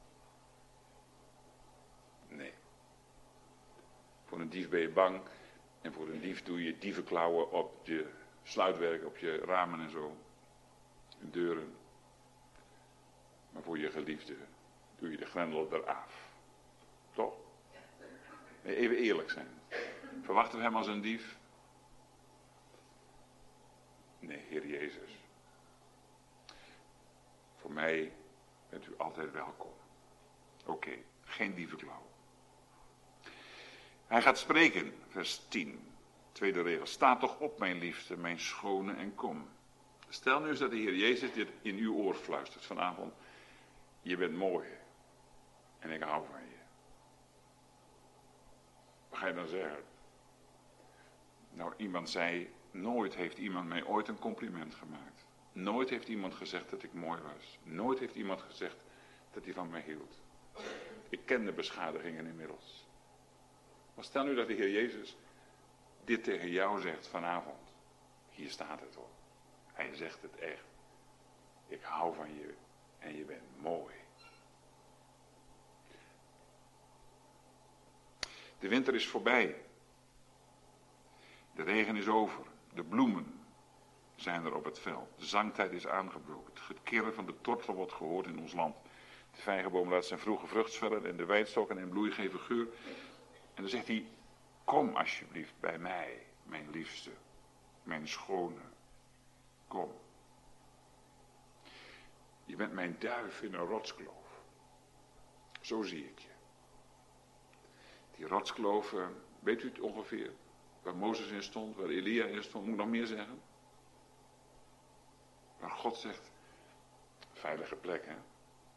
Nee. Voor een dief ben je bang. En voor een dief doe je dievenklauwen op je sluitwerk, op je ramen en zo. En deuren. Maar voor je geliefde doe je de grendel eraf. Toch? Nee, even eerlijk zijn. Verwachten we hem als een dief? Nee, Heer Jezus. Voor mij bent u altijd welkom. Oké, okay, geen dievenklauw. Hij gaat spreken, vers tien. Tweede regel. Sta toch op, mijn liefste, mijn schone, en kom. Stel nu eens dat de Heer Jezus dit in uw oor fluistert vanavond. Je bent mooi. En ik hou van je. Wat ga je dan zeggen? Nou, iemand zei, nooit heeft iemand mij ooit een compliment gemaakt. Nooit heeft iemand gezegd dat ik mooi was. Nooit heeft iemand gezegd dat hij van mij hield. Ik ken de beschadigingen inmiddels. Maar stel nu dat de Heer Jezus dit tegen jou zegt vanavond. Hier staat het hoor. Hij zegt het echt. Ik hou van je en je bent mooi. De winter is voorbij. De regen is over. De bloemen zijn er op het veld. De zangtijd is aangebroken. Het gekirren van de tortel wordt gehoord in ons land. De vijgenboom laat zijn vroege vrucht zwellen en de wijnstokken in bloei geven geur. En dan zegt hij, kom alsjeblieft bij mij, mijn liefste, mijn schone, kom. Je bent mijn duif in een rotskloof. Zo zie ik je. Die rotskloof, uh, weet u het ongeveer? Waar Mozes in stond, waar Elia in stond, moet ik nog meer zeggen? Waar God zegt, veilige plek hè.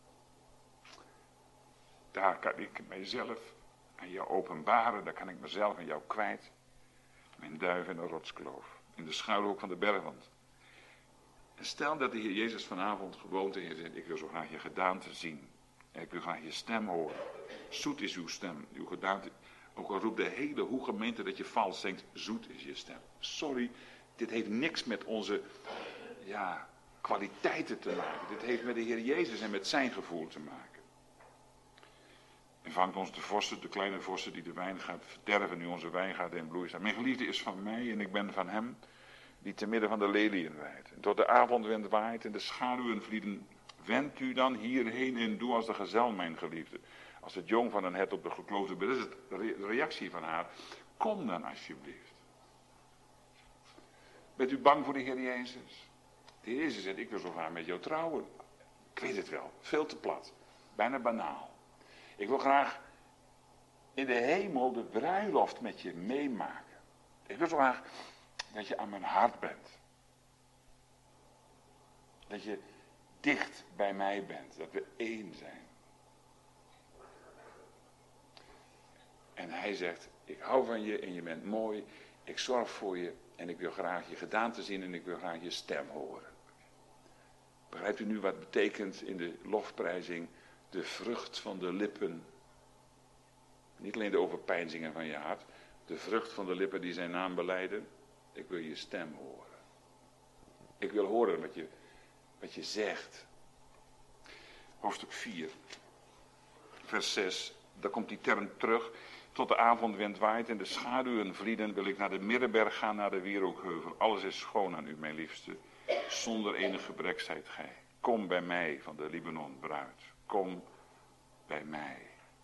Daar kan ik mijzelf aan jou openbaren, daar kan ik mezelf aan jou kwijt. Mijn duif in een rotskloof, in de schuilhoek van de bergwand. En stel dat de Heer Jezus vanavond gewoon tegen je zegt, ik wil zo graag je gedaante zien. En ik wil graag je stem horen. Zoet is uw stem, uw gedaante. Ook al roept de hele hoegemeente dat je vals denkt, zoet is je stem. Sorry, dit heeft niks met onze ja, kwaliteiten te maken. Dit heeft met de Heer Jezus en met zijn gevoel te maken. En vangt ons de vossen, de kleine vossen die de wijn gaat verderven, nu onze wijngaarden in bloei staan. Mijn geliefde is van mij en ik ben van hem, die te midden van de leliën wijdt. En tot de avondwind waait en de schaduwen vlieden, wend u dan hierheen en doe als de gezel, mijn geliefde. Als het jong van een hert op de gekloofde bed, dat is de reactie van haar. Kom dan alsjeblieft. Bent u bang voor de Heer Jezus? De Heer Jezus zegt, ik wil zo graag met jou trouwen. Ik weet het wel, veel te plat, bijna banaal. Ik wil graag in de hemel de bruiloft met je meemaken. Ik wil zo graag dat je aan mijn hart bent. Dat je dicht bij mij bent, dat we één zijn. En hij zegt, ik hou van je en je bent mooi, ik zorg voor je En ik wil graag je gedaante zien en ik wil graag je stem horen. Begrijpt u nu wat betekent in de lofprijzing de vrucht van de lippen? Niet alleen de overpeinzingen van je hart. De vrucht van de lippen die zijn naam belijden. Ik wil je stem horen. Ik wil horen wat je, wat je zegt. Hoofdstuk vier. Vers zes. Daar komt die term terug. Tot de avondwind waait en de schaduwen vlieden, wil ik naar de Middenberg gaan, naar de Wierookheuvel. Alles is schoon aan u, mijn liefste. Zonder enig gebrek zijt gij. Kom bij mij van de Libanon, bruid. Kom bij mij.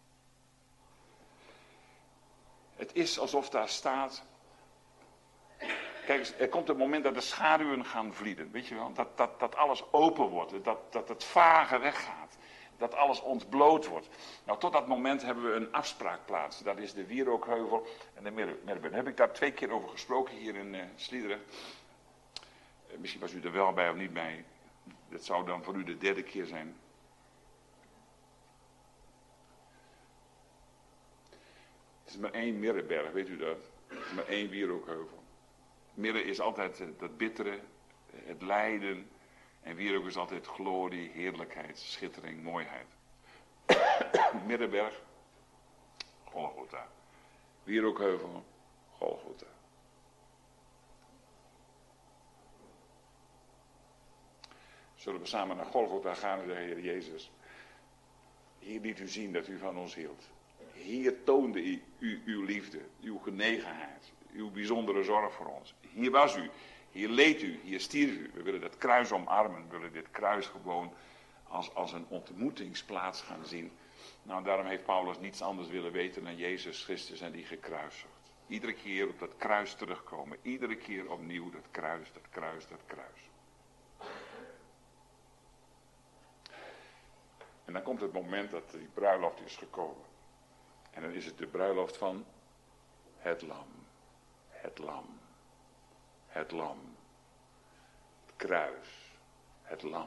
Het is alsof daar staat. Kijk eens, er komt een moment dat de schaduwen gaan vlieden. Weet je wel? Dat, dat, dat alles open wordt. Dat, dat het vage weggaat. Dat alles ontbloot wordt. Nou, tot dat moment hebben we een afspraakplaats. Dat is de Wierookheuvel en de Middenberg. Daar heb ik daar twee keer over gesproken hier in uh, Sliedrecht. Uh, misschien was u er wel bij of niet bij. Dat zou dan voor u de derde keer zijn. Het is maar één Middenberg, weet u dat? Het is maar één Wierookheuvel. Midden is altijd uh, dat bittere, uh, het lijden. En Wierook is altijd glorie, heerlijkheid, schittering, mooiheid. Middenberg, Golgotha. Wierookheuvel, Golgotha. Zullen we samen naar Golgotha gaan en zeggen, Heer Jezus, hier liet u zien dat u van ons hield. Hier toonde u, u uw liefde, uw genegenheid, uw bijzondere zorg voor ons. Hier was u. Hier leed u, hier stierf u. We willen dat kruis omarmen. We willen dit kruis gewoon als, als een ontmoetingsplaats gaan zien. Nou, daarom heeft Paulus niets anders willen weten dan Jezus Christus en die gekruisigd. Iedere keer op dat kruis terugkomen. Iedere keer opnieuw dat kruis, dat kruis, dat kruis. En dan komt het moment dat die bruiloft is gekomen. En dan is het de bruiloft van het lam. Het lam. Het lam. Het kruis. Het lam.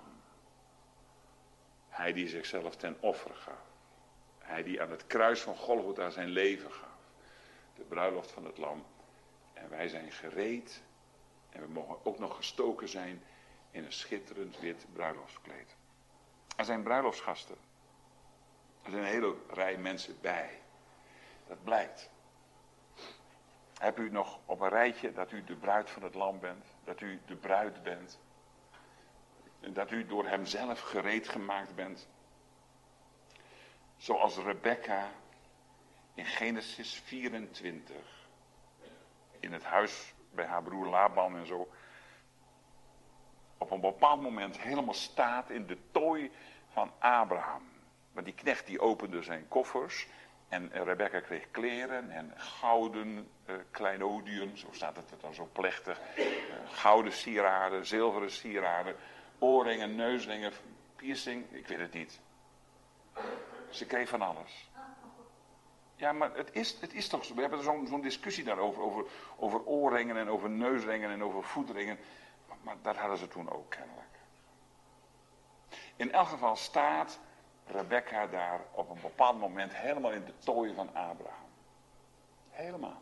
Hij die zichzelf ten offer gaf. Hij die aan het kruis van Golgotha zijn leven gaf. De bruiloft van het lam. En wij zijn gereed. En we mogen ook nog gestoken zijn in een schitterend wit bruiloftskleed. Er zijn bruiloftsgasten. Er zijn een hele rij mensen bij. Dat blijkt. Hebt u nog op een rijtje dat u de bruid van het lam bent? Dat u de bruid bent? En dat u door hemzelf gereed gemaakt bent? Zoals Rebecca in Genesis vierentwintig. In het huis bij haar broer Laban en zo. Op een bepaald moment helemaal staat in de tooi van Abraham. Want die knecht die opende zijn koffers. En Rebecca kreeg kleren en gouden uh, kleinodiën, zo staat het er dan zo plechtig. Uh, gouden sieraden, zilveren sieraden, oorringen, neusringen, piercing, ik weet het niet. Ze kreeg van alles. Ja, maar het is, het is toch zo. We hebben zo'n zo'n discussie daarover, over, over oorringen en over neusringen en over voetringen. Maar, maar dat hadden ze toen ook kennelijk. In elk geval staat Rebecca daar op een bepaald moment helemaal in de tooi van Abraham. Helemaal.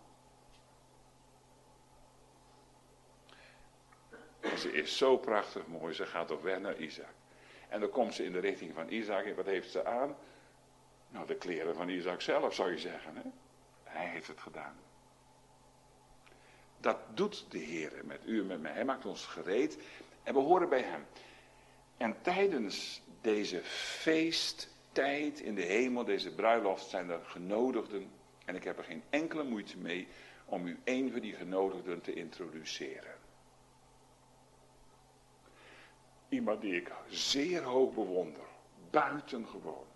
En ze is zo prachtig mooi, ze gaat op weg naar Isaac. En dan komt ze in de richting van Isaac en wat heeft ze aan? Nou, de kleren van Isaac zelf zou je zeggen. Hè? Hij heeft het gedaan. Dat doet de Heer met u en met mij. Hij maakt ons gereed en we horen bij hem. En tijdens deze feesttijd in de hemel, deze bruiloft, zijn er genodigden. En ik heb er geen enkele moeite mee om u een van die genodigden te introduceren. Iemand die ik zeer hoog bewonder. Buitengewoon.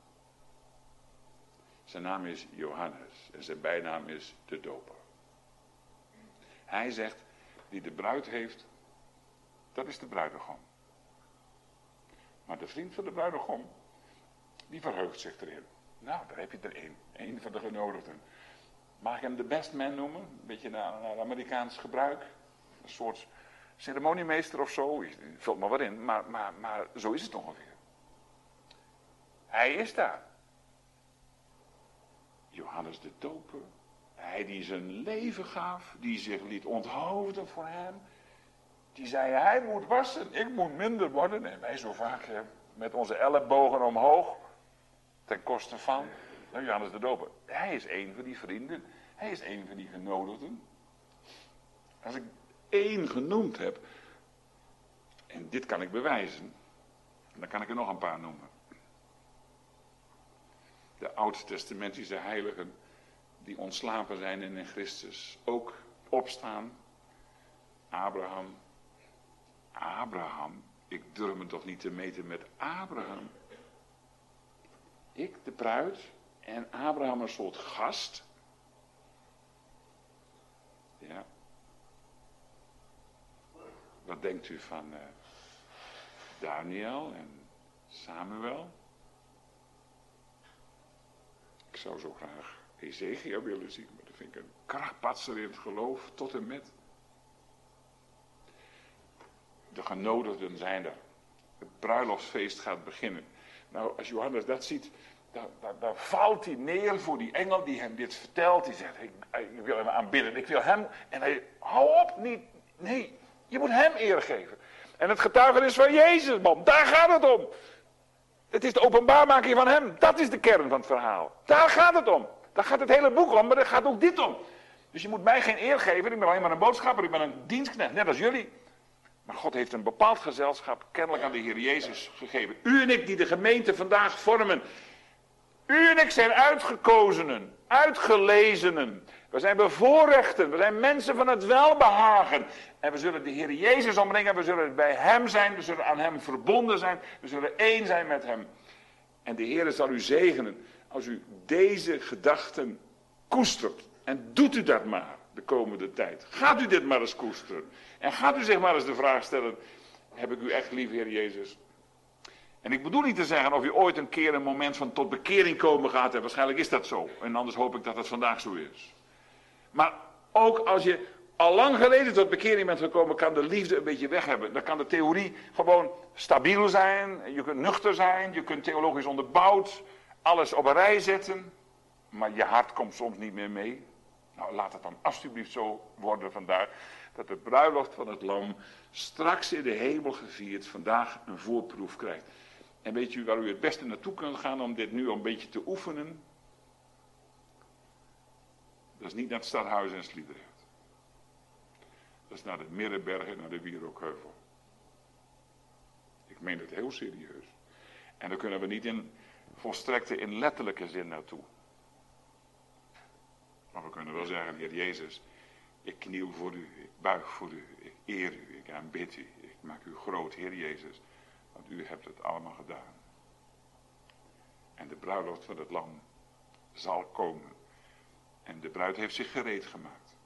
Zijn naam is Johannes en zijn bijnaam is de Doper. Hij zegt, die de bruid heeft, dat is de bruidegom. Maar de vriend van de bruidegom, die verheugt zich erin. Nou, daar heb je er één. Eén van de genodigden. Mag ik hem de best man noemen? Een beetje naar, naar Amerikaans gebruik. Een soort ceremoniemeester of zo. Vult maar wat in. Maar, maar, maar zo is het ongeveer. Hij is daar. Johannes de Doper Hij die zijn leven gaf, die zich liet onthoofden voor hem. Die zei, hij moet wassen, ik moet minder worden. En wij zo vaak hè, met onze ellebogen omhoog, ten koste van nou, Johannes de Doper. Hij is een van die vrienden, hij is een van die genodigden. Als ik één genoemd heb, en dit kan ik bewijzen, dan kan ik er nog een paar noemen. De Oud-testamentische heiligen die ontslapen zijn en in Christus ook opstaan. Abraham. Abraham, ik durf me toch niet te meten met Abraham. Ik, de bruid, en Abraham een soort gast. Ja. Wat denkt u van uh, Daniel en Samuel? Ik zou zo graag Ezekiel willen zien, maar dat vind ik een krachtpatser in het geloof, tot en met. De genodigden zijn er. Het bruiloftsfeest gaat beginnen. Nou, als Johannes dat ziet, dan, dan, dan valt hij neer voor die engel die hem dit vertelt. Die zegt, ik, ik wil hem aanbidden, ik wil hem. En hij, hou op, niet, nee, je moet hem eer geven. En het getuigenis van Jezus, man, daar gaat het om. Het is de openbaarmaking van hem, dat is de kern van het verhaal. Daar gaat het om. Daar gaat het hele boek om, maar daar gaat ook dit om. Dus je moet mij geen eer geven, ik ben alleen maar een boodschapper, ik ben een dienstknecht, net als jullie. Maar God heeft een bepaald gezelschap kennelijk aan de Heer Jezus gegeven. U en ik die de gemeente vandaag vormen. U en ik zijn uitgekozenen, uitgelezenen. We zijn bevoorrechten, we zijn mensen van het welbehagen. En we zullen de Heer Jezus omringen, we zullen bij Hem zijn, we zullen aan Hem verbonden zijn. We zullen één zijn met Hem. En de Heer zal u zegenen als u deze gedachten koestert. En doet u dat maar de komende tijd. Gaat u dit maar eens koesteren. En gaat u zich maar eens de vraag stellen, heb ik u echt lief, Heer Jezus? En ik bedoel niet te zeggen of u ooit een keer een moment van tot bekering komen gaat. En waarschijnlijk is dat zo. En anders hoop ik dat het vandaag zo is. Maar ook als je al lang geleden tot bekering bent gekomen, kan de liefde een beetje weg hebben. Dan kan de theorie gewoon stabiel zijn. Je kunt nuchter zijn. Je kunt theologisch onderbouwd alles op een rij zetten. Maar je hart komt soms niet meer mee. Nou, laat het dan alsjeblieft zo worden vandaag. Dat de bruiloft van het lam straks in de hemel gevierd vandaag een voorproef krijgt. En weet u waar u het beste naartoe kunt gaan om dit nu al een beetje te oefenen? Dat is niet naar het stadhuis in Sliedrecht. Dat is naar de Middenberg en naar de Wierookheuvel. Ik meen het heel serieus. En daar kunnen we niet in volstrekte in letterlijke zin naartoe. Maar we kunnen wel zeggen, Heer Jezus, ik kniel voor u, ik buig voor u, ik eer u, ik aanbid u, ik maak u groot, Heer Jezus, want u hebt het allemaal gedaan. En de bruiloft van het lam zal komen. En de bruid heeft zich gereed gemaakt.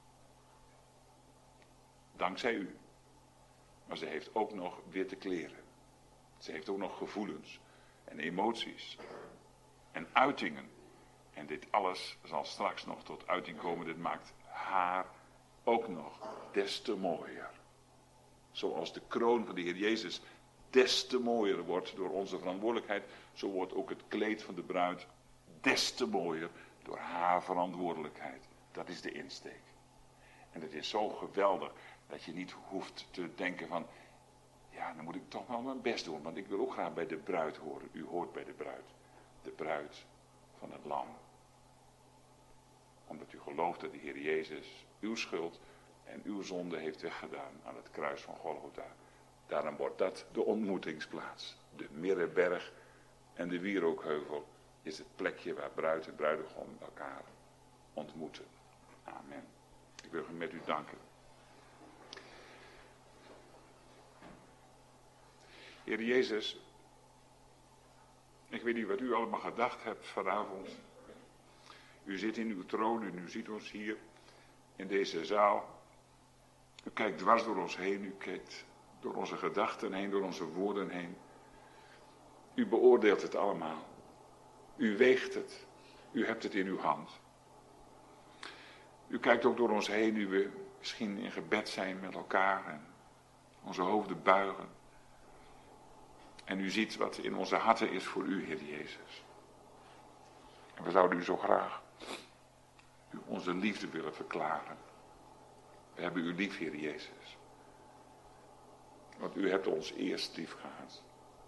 Dankzij u. Maar ze heeft ook nog witte kleren. Ze heeft ook nog gevoelens en emoties en uitingen. En dit alles zal straks nog tot uiting komen. Dit maakt haar ook nog des te mooier. Zoals de kroon van de Heer Jezus des te mooier wordt door onze verantwoordelijkheid, zo wordt ook het kleed van de bruid des te mooier door haar verantwoordelijkheid. Dat is de insteek. En het is zo geweldig dat je niet hoeft te denken van, ja, dan moet ik toch wel mijn best doen, want ik wil ook graag bij de bruid horen. U hoort bij de bruid. De bruid van het lam. Omdat u gelooft dat de Heer Jezus uw schuld en uw zonde heeft weggedaan aan het kruis van Golgotha. Daarom wordt dat de ontmoetingsplaats. De Middenberg en de Wierookheuvel is het plekje waar bruid en bruidegom elkaar ontmoeten. Amen. Ik wil met u danken. Heer Jezus, ik weet niet wat u allemaal gedacht hebt vanavond. U zit in uw troon en u ziet ons hier in deze zaal. U kijkt dwars door ons heen, u kijkt door onze gedachten heen, door onze woorden heen. U beoordeelt het allemaal. U weegt het. U hebt het in uw hand. U kijkt ook door ons heen, nu we misschien in gebed zijn met elkaar en onze hoofden buigen. En u ziet wat in onze harten is voor u, Heer Jezus. En we zouden u zo graag u onze liefde willen verklaren. We hebben u lief, Heer Jezus. Want u hebt ons eerst lief gehad.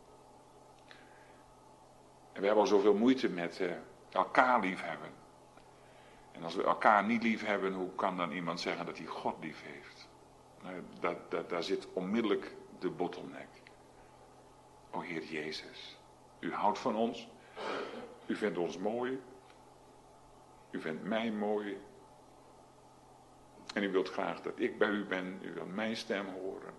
En we hebben al zoveel moeite met uh, elkaar lief hebben. En als we elkaar niet lief hebben, hoe kan dan iemand zeggen dat hij God lief heeft? Nou, dat, dat, daar zit onmiddellijk de bottleneck. O Heer Jezus, u houdt van ons. U vindt ons mooi. U vindt mij mooi. En u wilt graag dat ik bij u ben. U wilt mijn stem horen.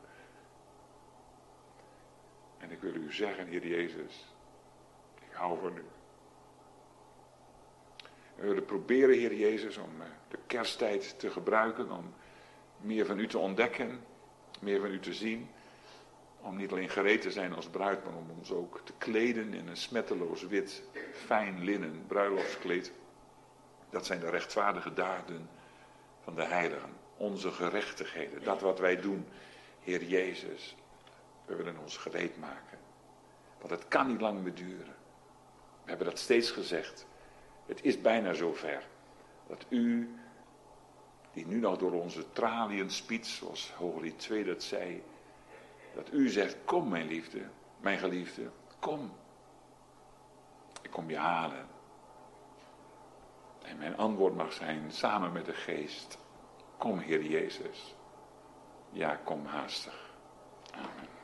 En ik wil u zeggen, Heer Jezus, ik hou van u. We willen proberen, Heer Jezus, om de kersttijd te gebruiken, om meer van u te ontdekken, meer van u te zien. Om niet alleen gereed te zijn als bruid, maar om ons ook te kleden in een smetteloos wit, fijn linnen bruiloftskleed. Dat zijn de rechtvaardige daden van de heiligen, onze gerechtigheden. Dat wat wij doen, Heer Jezus, we willen ons gereed maken. Want het kan niet lang meer duren. We hebben dat steeds gezegd. Het is bijna zover dat u, die nu nog door onze traliën spiedt, zoals Hooglied twee dat zei, dat u zegt, kom mijn liefde, mijn geliefde, kom. Ik kom je halen. En mijn antwoord mag zijn, samen met de geest, kom Heer Jezus. Ja, kom haastig. Amen.